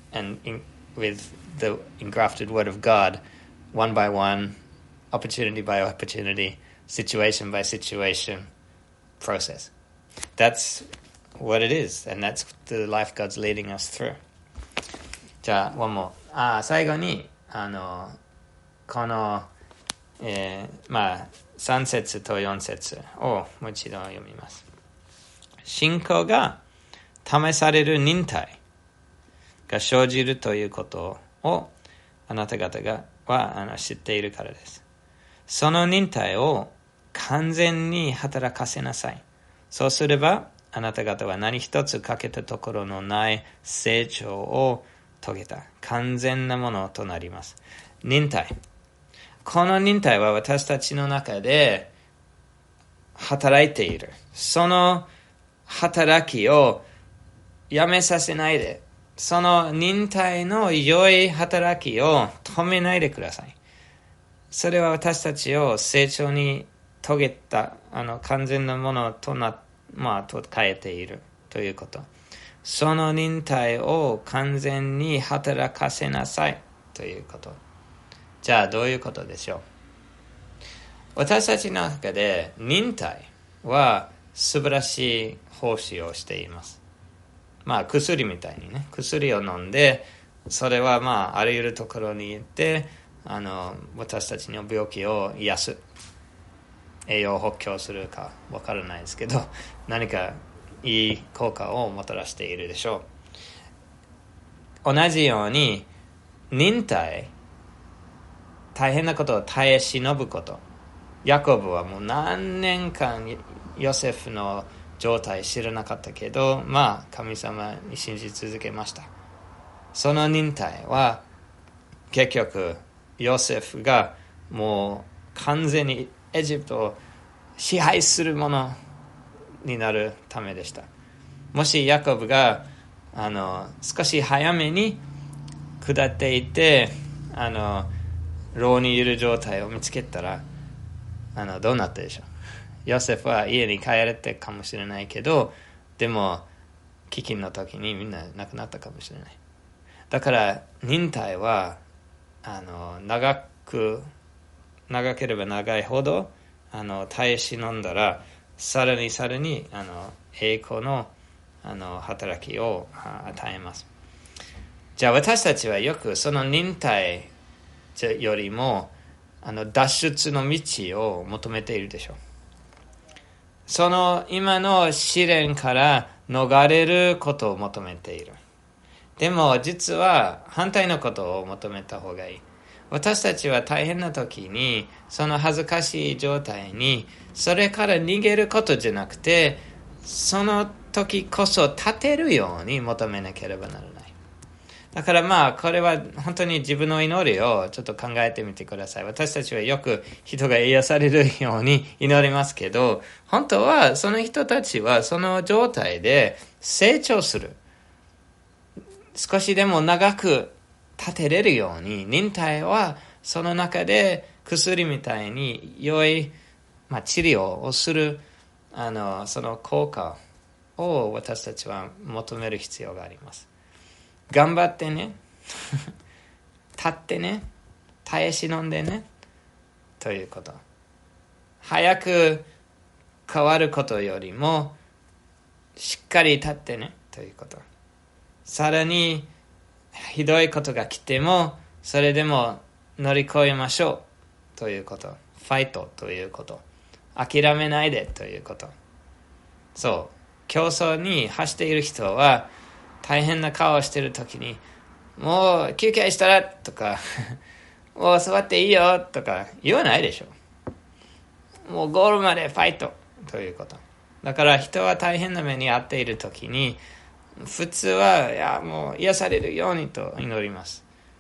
with the engrafted word of God, one by one, opportunity by opportunity, situation by situation process. That's what it is, and that's the life God's leading us through. じゃあ、one more. 最後に、この、3節と4節をもう一度読みます。信仰が試される忍耐が生じるということをあなた方は知っているからです。その忍耐を完全に働かせなさい。そうすればあなた方は何一つ欠けたところのない成長を遂げた完全なものとなります。忍耐。この忍耐は私たちの中で働いている。その働きをやめさせないで、その忍耐の良い働きを止めないでください。それは私たちを成長に遂げた完全なものと変えているということ。その忍耐を完全に働かせなさいということ。じゃあどういうことでしょう。私たちの中で忍耐は素晴らしい奉仕をしています。薬みたいにね、薬を飲んで、それはあらゆるところに行って私たちの病気を癒す、栄養補強するかわからないですけど、何かいい効果をもたらしているでしょう。同じように忍耐、大変なことを耐え忍ぶこと。ヤコブはもう何年間ヨセフの状態知らなかったけど、神様に信じ続けました。その忍耐は結局ヨセフがもう完全にエジプトを支配するものになるためでした。もしヤコブが少し早めに下っていって牢にいる状態を見つけたらどうなったでしょう。ヨセフは家に帰れてかもしれないけど、でも飢饉の時にみんな亡くなったかもしれない。だから忍耐は長ければ長いほど耐え忍んだらさらに栄光の働きを与えます。じゃあ私たちはよくその忍耐よりも脱出の道を求めているでしょう。その今の試練から逃れることを求めている。でも実は反対のことを求めた方がいい。私たちは大変な時にその恥ずかしい状態にそれから逃げることじゃなくて、その時こそ立てるように求めなければならない。だからこれは本当に自分の祈りをちょっと考えてみてください。私たちはよく人が癒されるように祈りますけど、本当はその人たちはその状態で成長する。少しでも長く立てれるように、忍耐はその中で薬みたいに良い、治療をするその効果を私たちは求める必要があります。頑張ってね立ってね、耐え忍んでねということ。早く変わることよりもしっかり立ってねということ。さらにひどいことが来てもそれでも乗り越えましょうということ。ファイトということ。諦めないでということ。そう、競争に走っている人は大変な顔をしているときに、もう休憩したらとかもう座っていいよとか言わないでしょ。もうゴールまでファイトということ。だから人は大変な目に遭っているときに普通はもう癒されるようにと祈ります。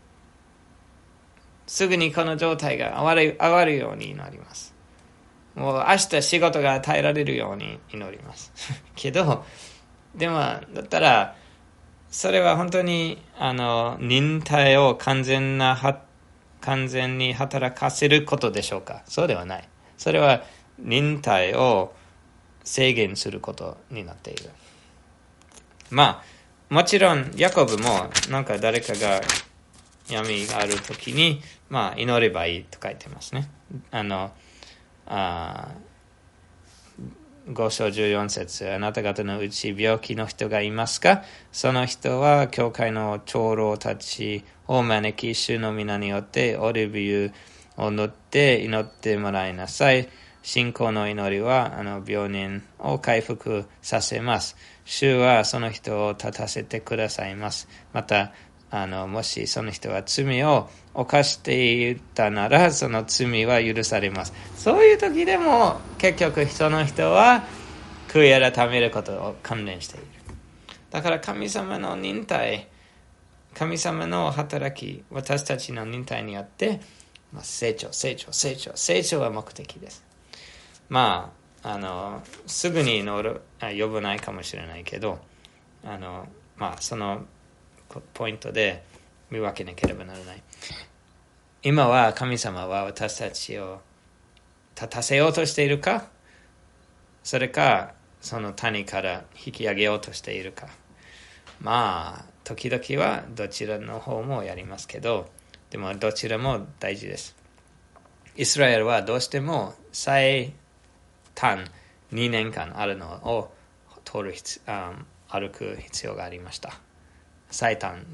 すぐにこの状態が上がるように祈ります。もう明日仕事が与えられるように祈りますけど、でもだったらそれは本当に忍耐を完全に働かせることでしょうか。そうではない。それは忍耐を制限することになっている。まあもちろんヤコブもなんか誰かが闇があるときに、まあ、祈ればいいと書いてますね。5章14節、あなた方のうち病気の人がいますか？その人は教会の長老たちを招き、主の皆によってオリーブ油を塗って祈ってもらいなさい。信仰の祈りは病人を回復させます。主はその人を立たせてくださいます。またもしその人は罪を犯していたなら、その罪は許されます。そういう時でも結局その人は悔い改めることを関連している。だから神様の忍耐、神様の働き、私たちの忍耐によって、成長は目的です。まあすぐに呼ばないかもしれないけど、そのポイントで見分けなければならない。今は神様は私たちを立たせようとしているか、それかその谷から引き上げようとしているか。まあ時々はどちらの方もやりますけど、でもどちらも大事です。イスラエルはどうしても最短2年間あるのを歩く必要がありました。最短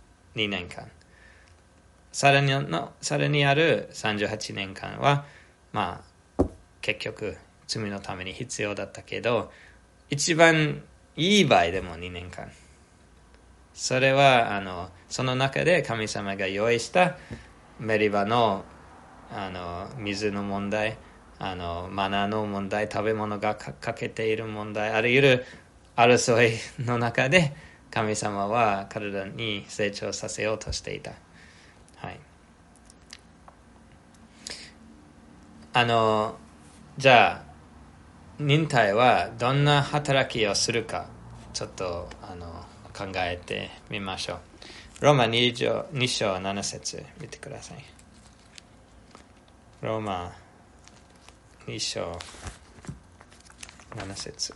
2年間。さらにある38年間は、結局罪のために必要だったけど、一番いい場合でも2年間。それはその中で神様が用意したメリバの水の問題、マナーの問題、食べ物が欠けている問題、あらゆる争いの中で神様は体に成長させようとしていた。はい。じゃあ忍耐はどんな働きをするか、ちょっと考えてみましょう。ローマ2章7節見てください。ローマ2章7節。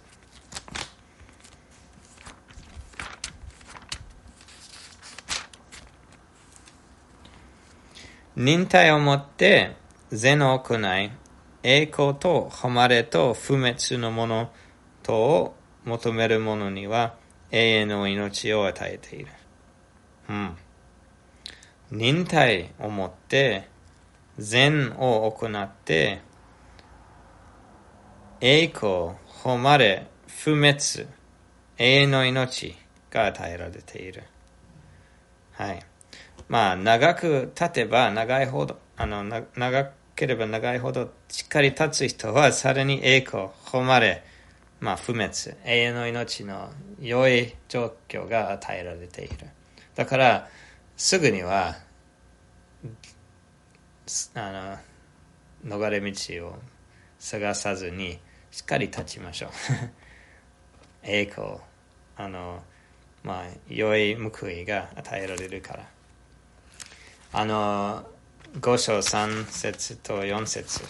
忍耐をもって善を行い、栄光と誉れと不滅のものとを求める者には永遠の命を与えている。忍耐をもって善を行って、栄光、誉れ、不滅、永遠の命が与えられている。はい。長く経てば長いほど、長ければ長いほどしっかり立つ人はさらに栄光、誉れ、不滅、永遠の命の良い状況が与えられている。だからすぐには逃れ道を探さずにしっかり立ちましょう。栄光、良い報いが与えられるから。5章3節と4節。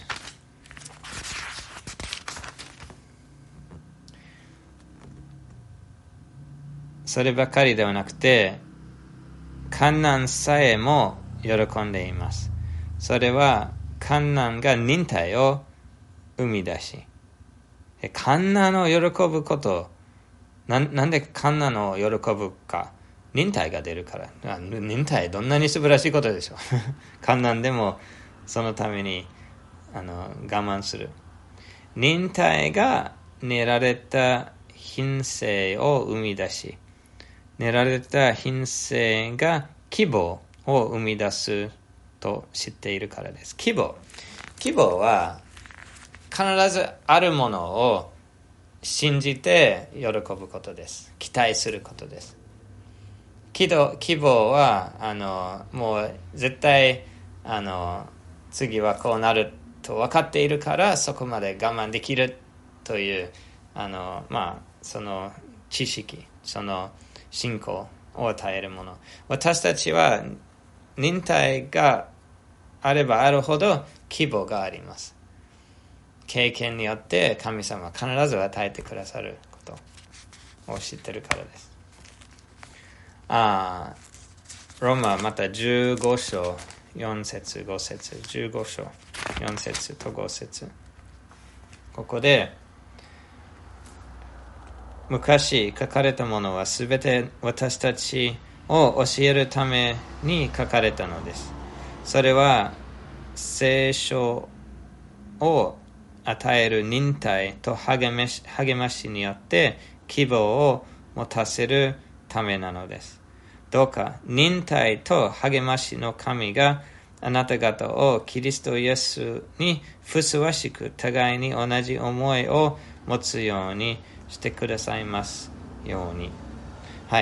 そればかりではなくて、患難さえも喜んでいます。それは患難が忍耐を生み出し、患難を喜ぶこと、なんで患難を喜ぶか。忍耐が出るから。忍耐どんなに素晴らしいことでしょう。患難でもそのために我慢する。忍耐が練られた品性を生み出し、練られた品性が希望を生み出すと知っているからです。希望は必ずあるものを信じて喜ぶことです。期待することです。希望はもう絶対次はこうなると分かっているから、そこまで我慢できるというその知識、その信仰を与えるもの。私たちは忍耐があればあるほど希望があります。経験によって神様は必ず与えてくださることを知ってるからです。ローマまた15章4節5節15章4節と5節、ここで昔書かれたものはすべて私たちを教えるために書かれたのです。それは聖書を与える忍耐と励ましによって希望を持たせるためなのです。どうか忍耐と励ましの神があなた方をキリストイエスにふさわしく互いに同じ思いを持つようにしてくださいますように。はい。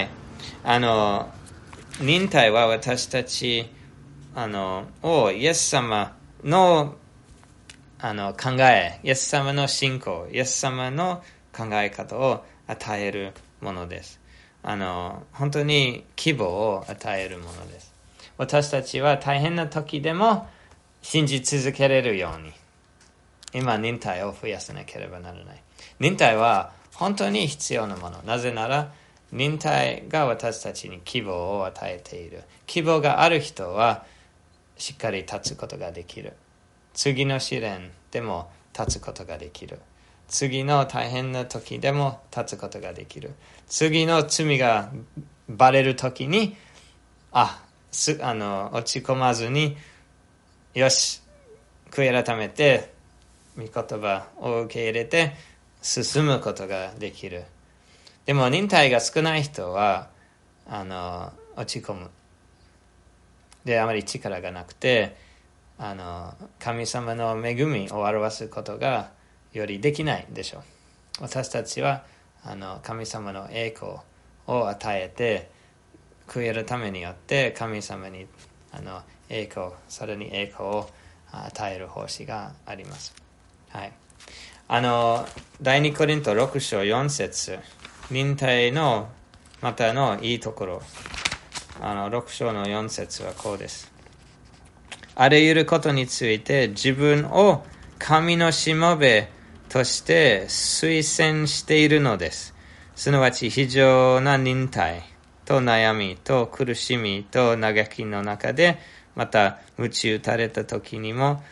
忍耐は私たちをイエス様の考え、イエス様の信仰、イエス様の考え方を与えるものです。本当に希望を与えるものです。私たちは大変な時でも信じ続けれるように、今忍耐を増やさなければならない。忍耐は本当に必要なもの。なぜなら忍耐が私たちに希望を与えている。希望がある人はしっかり立つことができる。次の試練でも立つことができる。次の大変な時でも立つことができる。次の罪がバレる時に落ち込まずに、よし、悔い改めて御言葉を受け入れて進むことができる。でも忍耐が少ない人は落ち込む。で、あまり力がなくて神様の恵みを表すことがよりできないでしょう。私たちは神様の栄光を与えて、悔いるためによって神様に栄光、さらに栄光を与える奉仕があります。はい。第2コリント6章4節、忍耐のまたのいいところ、6章の4節はこうです。あらゆることについて自分を神のしもべとして推薦しているのです。すなわち非常な忍耐と悩みと苦しみと嘆きの中で、また鞭打たれた時にも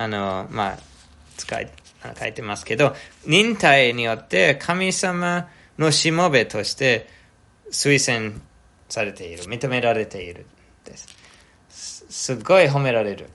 書いてますけど、忍耐によって神様のしもべとして推薦されている、認められているです。すごい褒められる。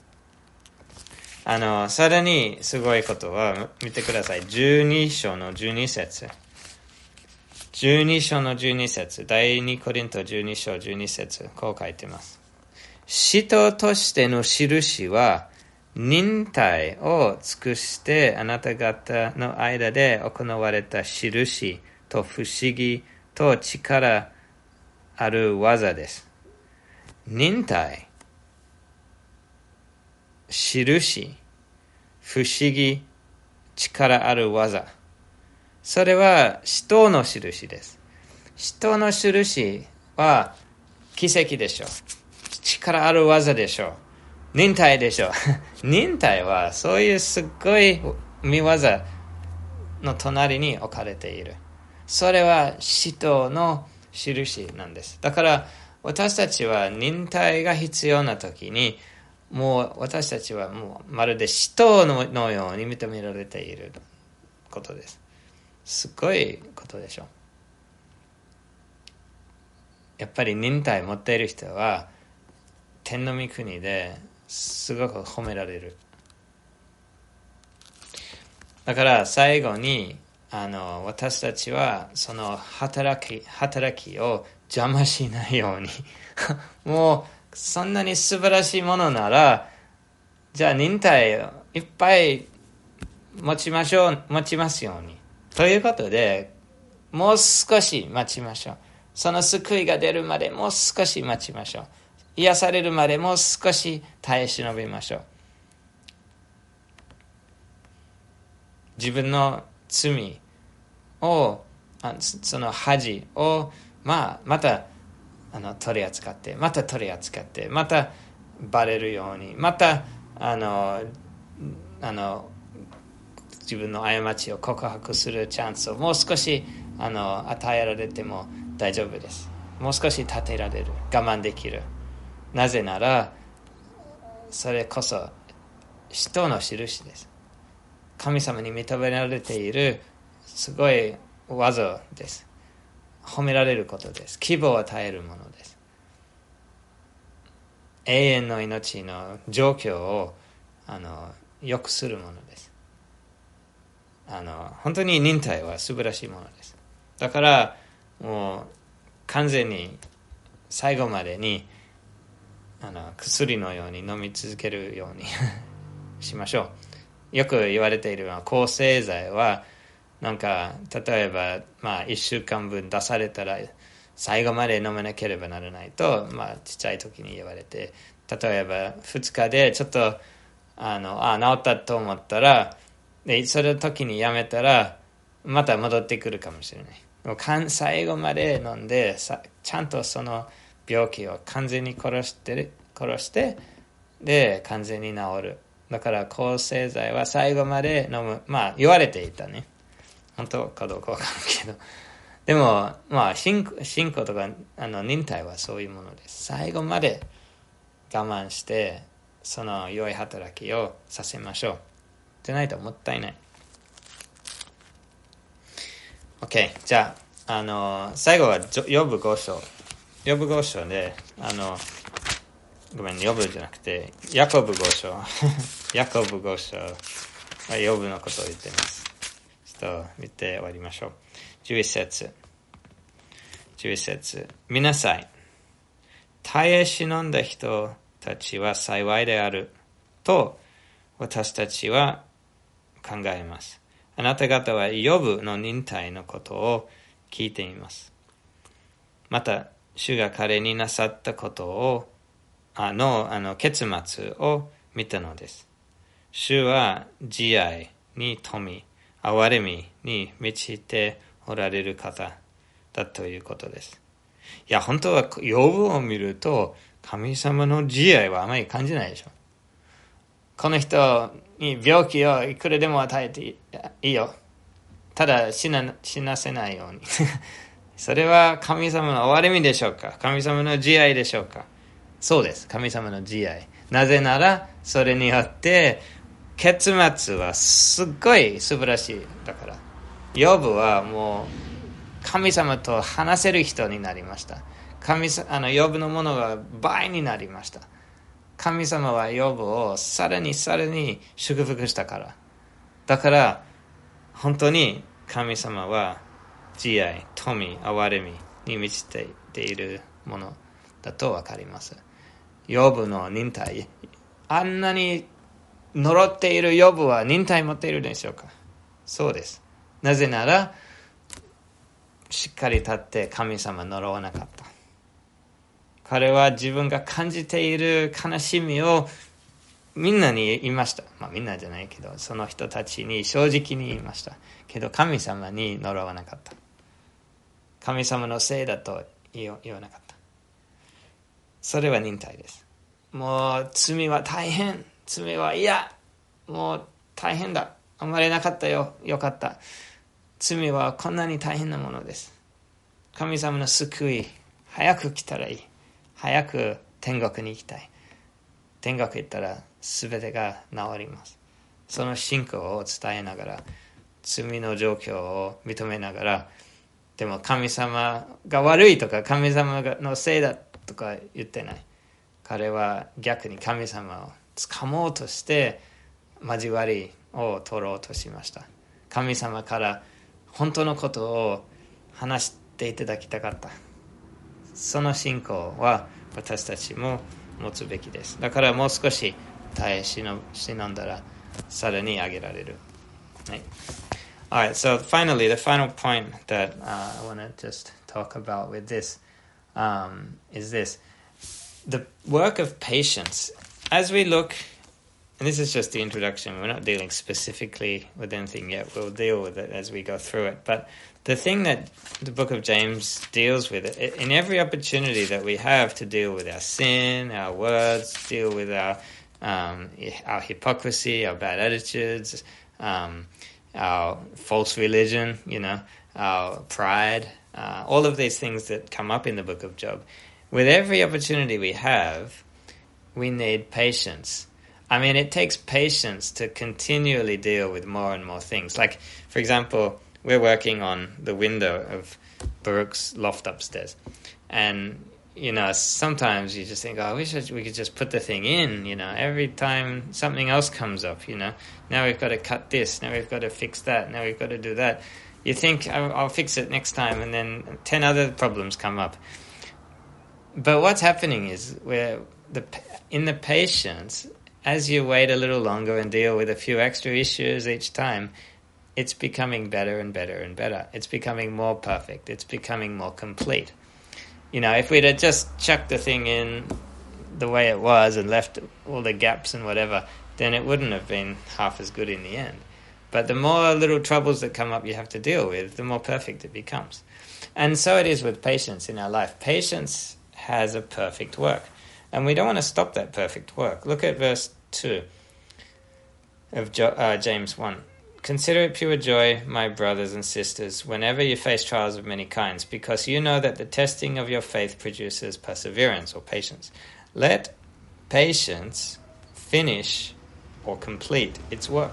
さらにすごいことは見てください。12章の12節。12章の12節。第2コリント12章12節。こう書いてます。使徒としての印は忍耐を尽くしてあなた方の間で行われた印と不思議と力ある技です。忍耐、印、不思議、力ある技。それは使徒の印です。使徒の印は奇跡でしょう。力ある技でしょう。忍耐でしょう。忍耐はそういうすっごい見業の隣に置かれている。それは使徒の印なんです。だから私たちは忍耐が必要な時に、もう私たちはもうまるで使徒のように認められていることです。すごいことでしょう。やっぱり忍耐持っている人は天の御国ですごく褒められる。だから最後に私たちはその働きを邪魔しないようにもうそんなに素晴らしいものなら、じゃあ忍耐をいっぱい持ちますようにということで、もう少し待ちましょう。その救いが出るまでもう少し待ちましょう。癒されるまでもう少し耐え忍びましょう。自分の罪をその恥をまた取り扱って、また取り扱って、またバレるように、また自分の過ちを告白するチャンスをもう少し与えられても大丈夫です。もう少し立てられる、我慢できる。なぜならそれこそ人の印です。神様に認められているすごい技です。褒められることです。希望を与えるものです。永遠の命の状況を良くするものです。本当に忍耐は素晴らしいものです。だからもう完全に最後までに薬のように飲み続けるようにしましょう。よく言われているのは抗生剤はなんか例えば1週間分出されたら最後まで飲まなければならないと、ちっちゃい時に言われて、例えば2日でちょっと治ったと思ったらでその時にやめたらまた戻ってくるかもしれない。最後まで飲んでちゃんとその病気を完全に殺してで完全に治る。だから抗生剤は最後まで飲む、言われていたね。本当かどうかわからんけど、でも信仰とか忍耐はそういうものです。最後まで我慢してその良い働きをさせましょう。でないともったいない。 OK、 じゃあ最後はヨブ5章。ヨブ5章でごめん、ヨブじゃなくてヤコブ5章ヤコブ5章はヨブのことを言っています。ちょっと見て終わりましょう。11節、見なさい、耐え忍んだ人たちは幸いであると私たちは考えます。あなた方はヨブの忍耐のことを聞いています。また主が彼になさったことを結末を見たのです。主は慈愛に富、憐れみに満ちておられる方だということです。いや、本当はヨブを見ると神様の慈愛はあまり感じないでしょ。この人に病気をいくらでも与えていいよ。ただ死なせないように。それは神様の憐れみでしょうか？神様の慈愛でしょうか？そうです。神様の慈愛。なぜならそれによって結末はすっごい素晴らしい。だからヨブはもう神様と話せる人になりました。ヨブのものが倍になりました。神様はヨブをさらに祝福したから。だから本当に神様は慈愛、富、憐れみに満ちているものだとわかります。ヨブの忍耐、あんなに呪っているヨブは忍耐持っているでしょうか？そうです。なぜならしっかり立って神様呪わなかった。彼は自分が感じている悲しみをみんなに言いました。みんなじゃないけどその人たちに正直に言いましたけど、神様に呪わなかった。神様のせいだと言わなかった。それは忍耐です。もう罪は大変、罪は嫌、もう大変だ、生まれなかったよ、よかった。罪はこんなに大変なものです。神様の救い早く来たらいい。早く天国に行きたい。天国行ったら全てが治ります。その信仰を伝えながら、罪の状況を認めながら、でも神様が悪いとか神様のせいだとか言ってない。彼は逆に神様を掴もうとして交わりを取ろうとしました。神様から本当のことを話していただきたかった。その信仰は私たちも持つべきです。だからもう少し耐え忍んだらさらに上げられる。はい。Alright, so finally, the final point that I want to just talk about with this is this. The work of patience. As we look and this is just the introduction. We're not dealing specifically with anything yet. We'll deal with it as we go through it. But the thing that the book of James deals with, in every opportunity that we have to deal with our sin, our words, deal with our hypocrisy, our bad attitudes, our false religion, our pride, all of these things that come up in the book of Job. With every opportunity we have, we need patience. I mean, it takes patience to continually deal with more and more things. Like, for example, we're working on the window of Baruch's loft upstairs. And, sometimes you just think, I wish we could just put the thing in, every time something else comes up, Now we've got to cut this, now we've got to fix that, now we've got to do that. You think, I'll fix it next time, and then 10 other problems come up. But what's happening is, in the patience, as you wait a little longer and deal with a few extra issues each time, it's becoming better and better and better. It's becoming more perfect. It's becoming more complete. If we'd have just chucked the thing in the way it was and left all the gaps and whatever, then it wouldn't have been half as good in the end. But the more little troubles that come up you have to deal with, the more perfect it becomes. And so it is with patience in our life. Patience has a perfect work. And we don't want to stop that perfect work. Look at verse 2 of James 1. Consider it pure joy, my brothers and sisters, whenever you face trials of many kinds, because you know that the testing of your faith produces perseverance or patience. Let patience finish or complete its work,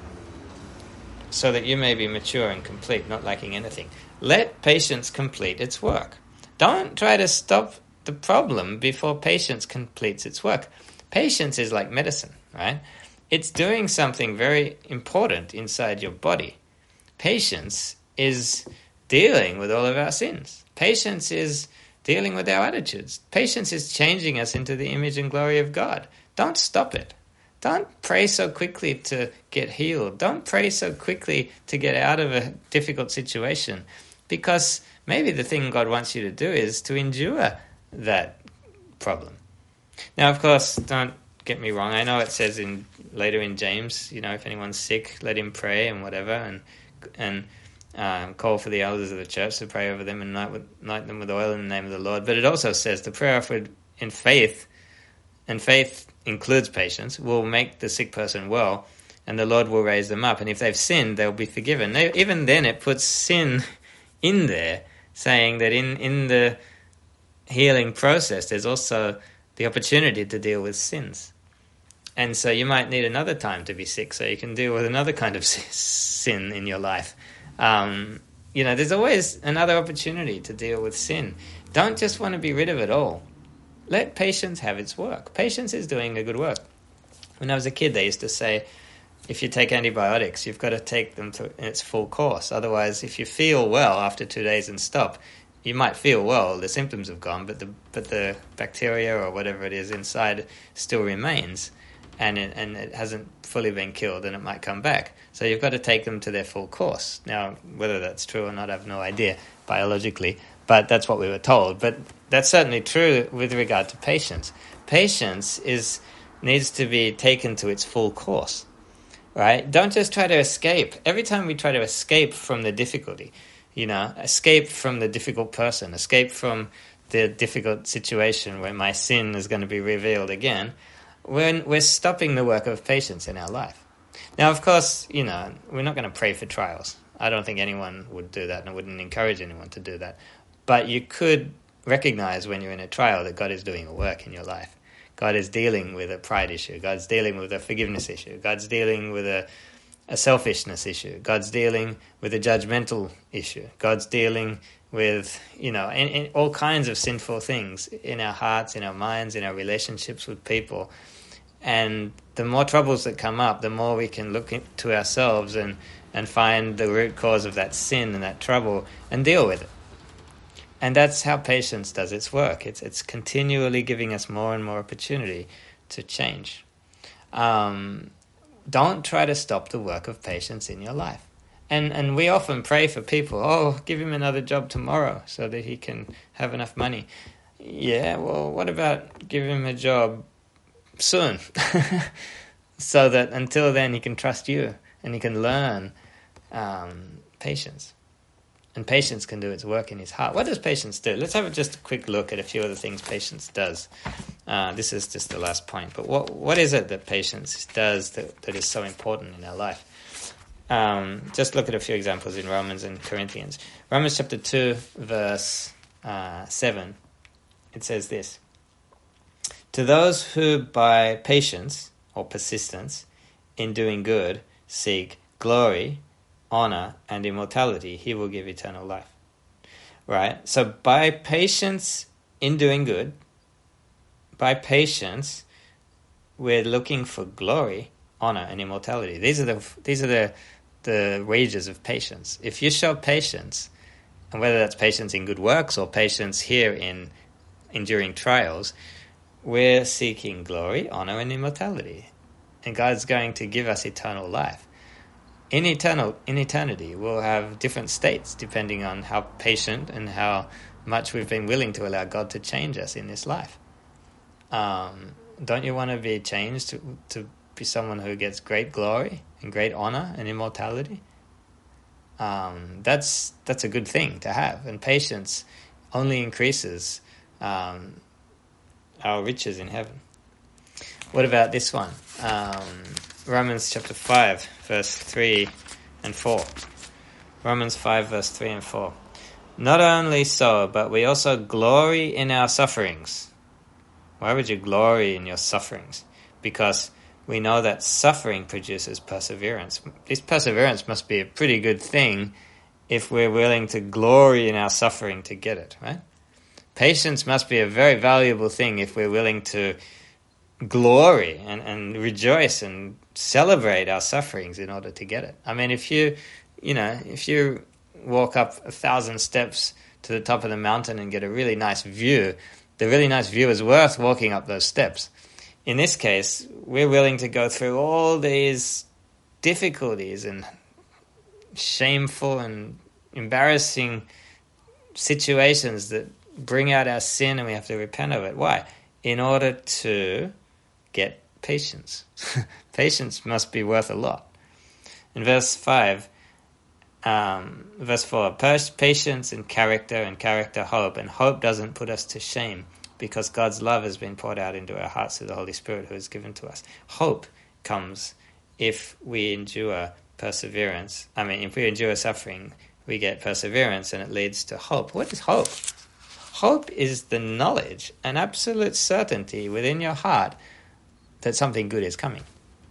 so that you may be mature and complete, not lacking anything. Let patience complete its work. Don't try to stop the problem before patience completes its work. Patience is like medicine, right? It's doing something very important inside your body. Patience is dealing with all of our sins. Patience is dealing with our attitudes. Patience is changing us into the image and glory of God. Don't stop it. Don't pray so quickly to get healed. Don't pray so quickly to get out of a difficult situation, because maybe the thing God wants you to do is to endure that problem. Now, of course, don't get me wrong. I know it says later in James, if anyone's sick, let him pray and whatever, and call for the elders of the church to pray over them and anoint them with oil in the name of the Lord. But it also says the prayer offered in faith, and faith includes patience, will make the sick person well, and the Lord will raise them up. And if they've sinned, they'll be forgiven. Even then, it puts sin in there, saying that in the healing process, there's also the opportunity to deal with sins. And so you might need another time to be sick so you can deal with another kind of sin in your life. There's always another opportunity to deal with sin. Don't just want to be rid of it all. Let patience have its work. Patience is doing a good work. When I was a kid, they used to say, if you take antibiotics, you've got to take them in its full course. Otherwise, if you feel well after 2 days and stop, you might feel well, the symptoms have gone, but the bacteria or whatever it is inside still remains, and it hasn't fully been killed, and it might come back. So you've got to take them to their full course. Now, whether that's true or not, I have no idea biologically, but that's what we were told. But that's certainly true with regard to patience. Patience needs to be taken to its full course, right? Don't just try to escape. Every time we try to escape from the difficulty, escape from the difficult person, escape from the difficult situation where my sin is going to be revealed again, when we're stopping the work of patience in our life. Now, of course, we're not going to pray for trials. I don't think anyone would do that, and I wouldn't encourage anyone to do that. But you could recognize when you're in a trial that God is doing a work in your life. God is dealing with a pride issue. God's dealing with a forgiveness issue. God's dealing with a selfishness issue. God's dealing with a judgmental issue. God's dealing with, in all kinds of sinful things in our hearts, in our minds, in our relationships with people. And the more troubles that come up, the more we can look into ourselves and find the root cause of that sin and that trouble and deal with it. And that's how patience does its work. It's continually giving us more and more opportunity to change. Don't try to stop the work of patience in your life. And we often pray for people, give him another job tomorrow so that he can have enough money. Yeah, well, what about give him a job soon? so that until then he can trust you and he can learn patience. And patience can do its work in his heart. What does patience do? Let's have just a quick look at a few of the things patience does. This is just the last point. But what is it that patience does that is so important in our life? Just look at a few examples in Romans and Corinthians. Romans chapter 2, verse 7. It says this: "To those who by patience or persistence in doing good seek glory, honor, and immortality, he will give eternal life." Right? So by patience in doing good, by patience, we're looking for glory, honor, and immortality. These are the wages of patience. If you show patience, and whether that's patience in good works or patience here in enduring trials, we're seeking glory, honor, and immortality. And God's going to give us eternal life. In eternity, we'll have different states depending on how patient and how much we've been willing to allow God to change us in this life. Don't you want to be changed to be someone who gets great glory and great honor and immortality? That's a good thing to have. And patience only increases our riches in heaven. What about this one? Romans chapter 5, verse 3 and 4. Romans 5, verse 3 and 4. "Not only so, but we also glory in our sufferings." Why would you glory in your sufferings? Because we know that suffering produces perseverance. This perseverance must be a pretty good thing if we're willing to glory in our suffering to get it, right? Patience must be a very valuable thing if we're willing to glory and rejoice and celebrate our sufferings in order to get it. I mean, if you walk up 1,000 steps to the top of the mountain and get a really nice view, the really nice view is worth walking up those steps. In this case, we're willing to go through all these difficulties and shameful and embarrassing situations that bring out our sin, and we have to repent of it. Why? In order to get patience. Patience must be worth a lot. In verse 4, patience and character hope. And hope doesn't put us to shame, because God's love has been poured out into our hearts through the Holy Spirit who is given to us. Hope comes if we endure perseverance. I mean, if we endure suffering, we get perseverance, and it leads to hope. What is hope? Hope is the knowledge, an absolute certainty within your heart that something good is coming.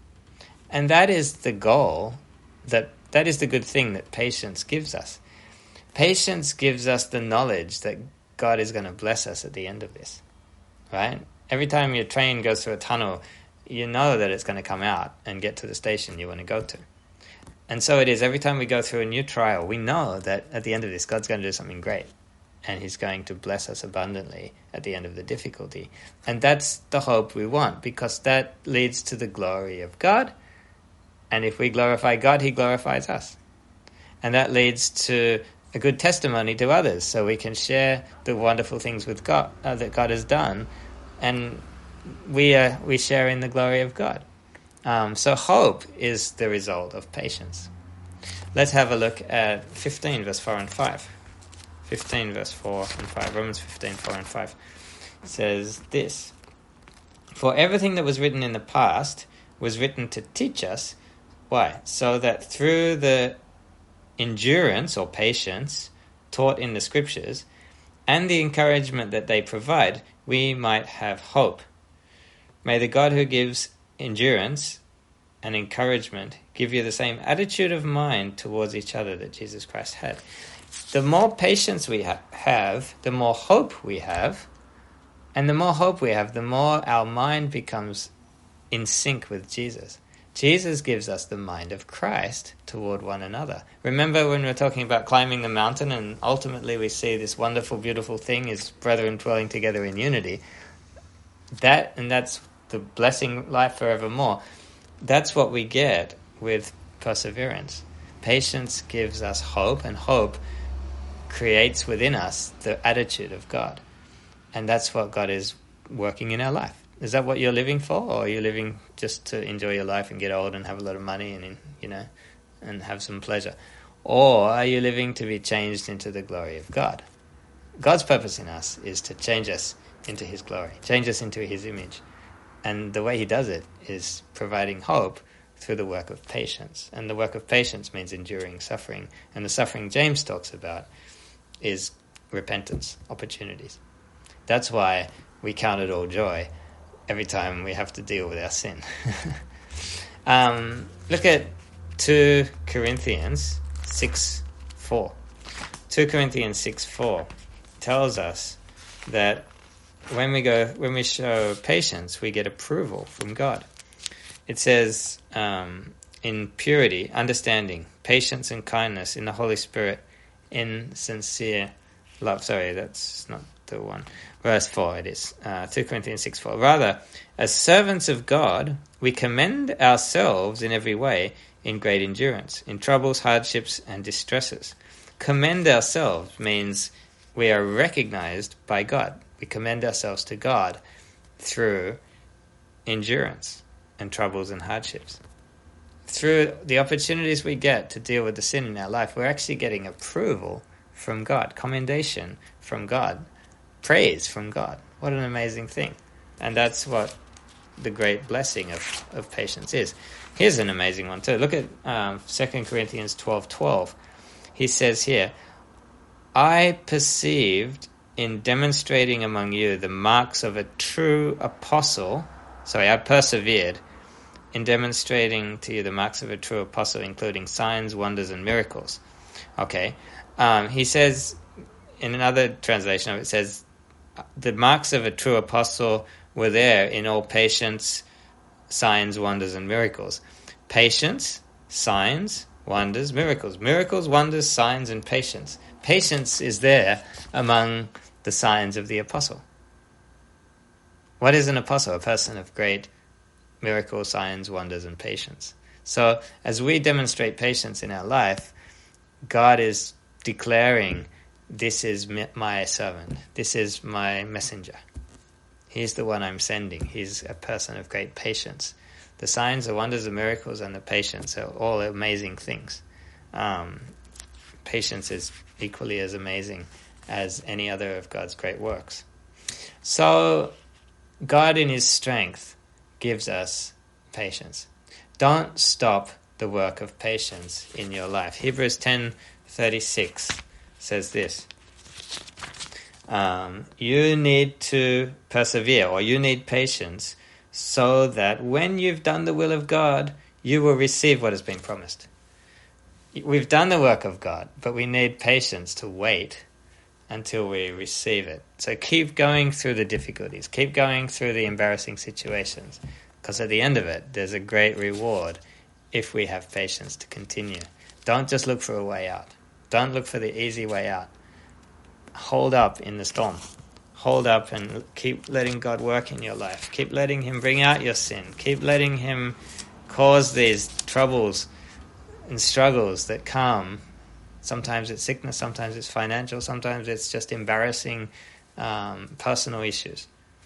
And that is the goal, that is the good thing that patience gives us. Patience gives us the knowledge that God is going to bless us at the end of this, right? Every time your train goes through a tunnel, you know that it's going to come out and get to the station you want to go to. And so it is every time we go through a new trial, we know that at the end of this, God's going to do something great. And he's going to bless us abundantly at the end of the difficulty. And that's the hope we want, because that leads to the glory of God. And if we glorify God, he glorifies us. And that leads to a good testimony to others, so we can share the wonderful things with God that God has done, and we share in the glory of God. So hope is the result of patience. Let's have a look at 15, verse 4 and 5. 15, verse 4 and 5. Romans 15, 4 and 5. It says this: "For everything that was written in the past was written to teach us." Why? "So that through the endurance or patience taught in the scriptures and the encouragement that they provide, we might have hope. May the God who gives endurance and encouragement give you the same attitude of mind towards each other that Jesus Christ had." The more patience we have, the more hope we have. And the more hope we have, the more our mind becomes in sync with Jesus. Jesus gives us the mind of Christ toward one another. Remember when we're talking about climbing the mountain, and ultimately we see this wonderful, beautiful thing is brethren dwelling together in unity. That's the blessing life forevermore. That's what we get with perseverance. Patience gives us hope, and hope creates within us the attitude of God. And that's what God is working in our life. Is that what you're living for? Or are you living just to enjoy your life and get old and have a lot of money and, and have some pleasure? Or are you living to be changed into the glory of God? God's purpose in us is to change us into his glory, change us into his image. And the way he does it is providing hope through the work of patience. And the work of patience means enduring suffering. And the suffering James talks about is repentance, opportunities. That's why we count it all joy every time we have to deal with our sin. Look at 2 Corinthians 6:4. 2 Corinthians 6:4 tells us that when we show patience, we get approval from God. It says, in purity, understanding, patience and kindness in the Holy Spirit, in sincere love. Sorry, that's not the one. Verse 4 it is. 2 Corinthians 6:4. Rather, as servants of God, we commend ourselves in every way in great endurance, in troubles, hardships, and distresses. Commend ourselves means we are recognized by God. We commend ourselves to God through endurance and troubles and hardships. Through the opportunities we get to deal with the sin in our life, we're actually getting approval from God, commendation from God, praise from God. What an amazing thing. And that's what the great blessing of patience is. Here's an amazing one too. Look at 2 Corinthians 12:12. He says here, I perceived in demonstrating among you the marks of a true apostle. I persevered in demonstrating to you the marks of a true apostle, including signs, wonders, and miracles. Okay. He says, in another translation of it, says, the marks of a true apostle were there in all patience, signs, wonders, and miracles. Patience, signs, wonders, miracles. Miracles, wonders, signs, and patience. Patience is there among the signs of the apostle. What is an apostle? A person of great miracles, signs, wonders, and patience. So as we demonstrate patience in our life, God is declaring, this is my servant. This is my messenger. He's the one I'm sending. He's a person of great patience. The signs, the wonders, the miracles, and the patience are all amazing things. Patience is equally as amazing as any other of God's great works. So God in his strength gives us patience. Don't stop the work of patience in your life. Hebrews 10:36 says this. You need to persevere, or you need patience, so that when you've done the will of God, you will receive what has been promised. We've done the work of God, but we need patience to wait until we receive it. So keep going through the difficulties, keep going through the embarrassing situations, because at the end of it, there's a great reward if we have patience to continue. Don't just look for a way out. Don't look for the easy way out. Hold up in the storm. Hold up and keep letting God work in your life. Keep letting him bring out your sin. Keep letting him cause these troubles and struggles that come. Sometimes it's sickness, sometimes it's financial, sometimes it's just embarrassing personal issues.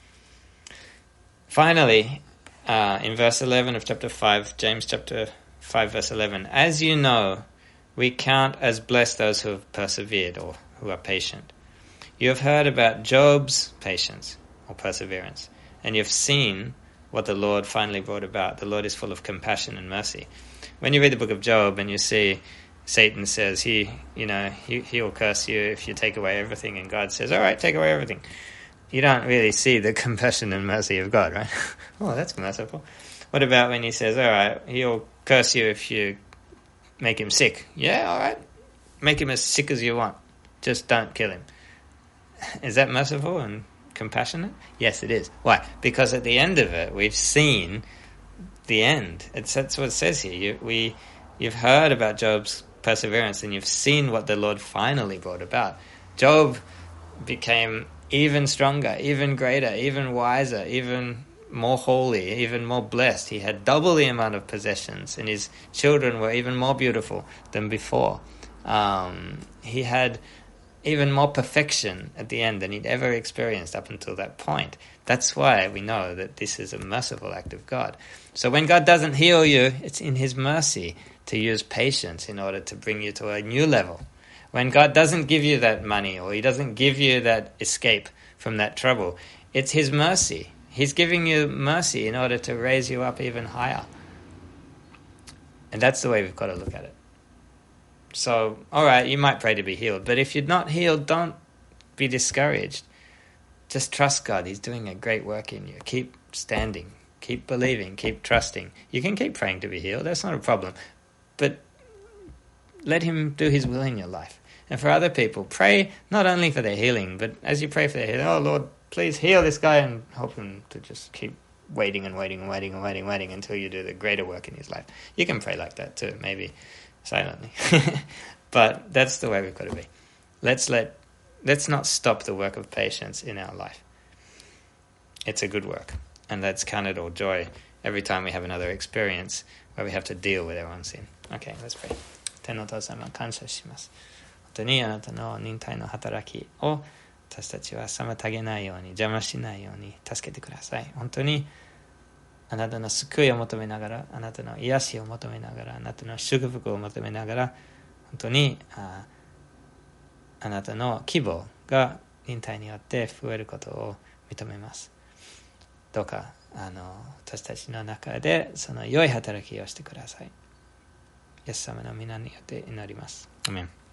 Finally, in verse 11 of chapter 5, James chapter 5 verse 11, as you know, we count as blessed those who have persevered or who are patient. You have heard about Job's patience or perseverance, and you've seen what the Lord finally brought about. The Lord is full of compassion and mercy. When you read the book of Job and you see Satan says he will curse you if you take away everything, and God says, all right, take away everything. You don't really see the compassion and mercy of God, right? Oh, that's merciful. What about when he says, all right, he'll curse you if you make him sick? Yeah, all right. Make him as sick as you want. Just don't kill him. Is that merciful and compassionate? Yes, it is. Why? Because at the end of it, we've seen the end. That's what it says here. You've heard about Job's perseverance, and you've seen what the Lord finally brought about. Job became even stronger, even greater, even wiser, even more holy, even more blessed. He had double the amount of possessions, and his children were even more beautiful than before. He had even more perfection at the end than he'd ever experienced up until that point. That's why we know that this is a merciful act of God. So when God doesn't heal you, it's in his mercy to use patience in order to bring you to a new level. When God doesn't give you that money, or he doesn't give you that escape from that trouble, it's his mercy. He's giving you mercy in order to raise you up even higher. And that's the way we've got to look at it. So, all right, you might pray to be healed, but if you're not healed, don't be discouraged. Just trust God. He's doing a great work in you. Keep standing, keep believing, keep trusting. You can keep praying to be healed. That's not a problem. But let him do his will in your life. And for other people, pray not only for their healing, but as you pray for their healing, oh Lord, please heal this guy, and help him to just keep waiting until you do the greater work in his life. You can pray like that too, maybe silently. But that's the way we've got to be. Let's not stop the work of patience in our life. It's a good work, and let's count it all joy every time we have another experience where we have to deal with our own sin. Okay, let's pray. 天のお父様、感謝します。本当にあなたの忍耐の働きを私たちは妨げないように、邪魔しないように助けてください。本当にあなたの救いを求めながら、あなたの癒しを求めながら、あなたの祝福を求めながら、本当にあなたの希望が忍耐によって増えることを認めます。どうか私たちの中でその良い働きをしてください。イエス様の皆によって祈ります。アメン。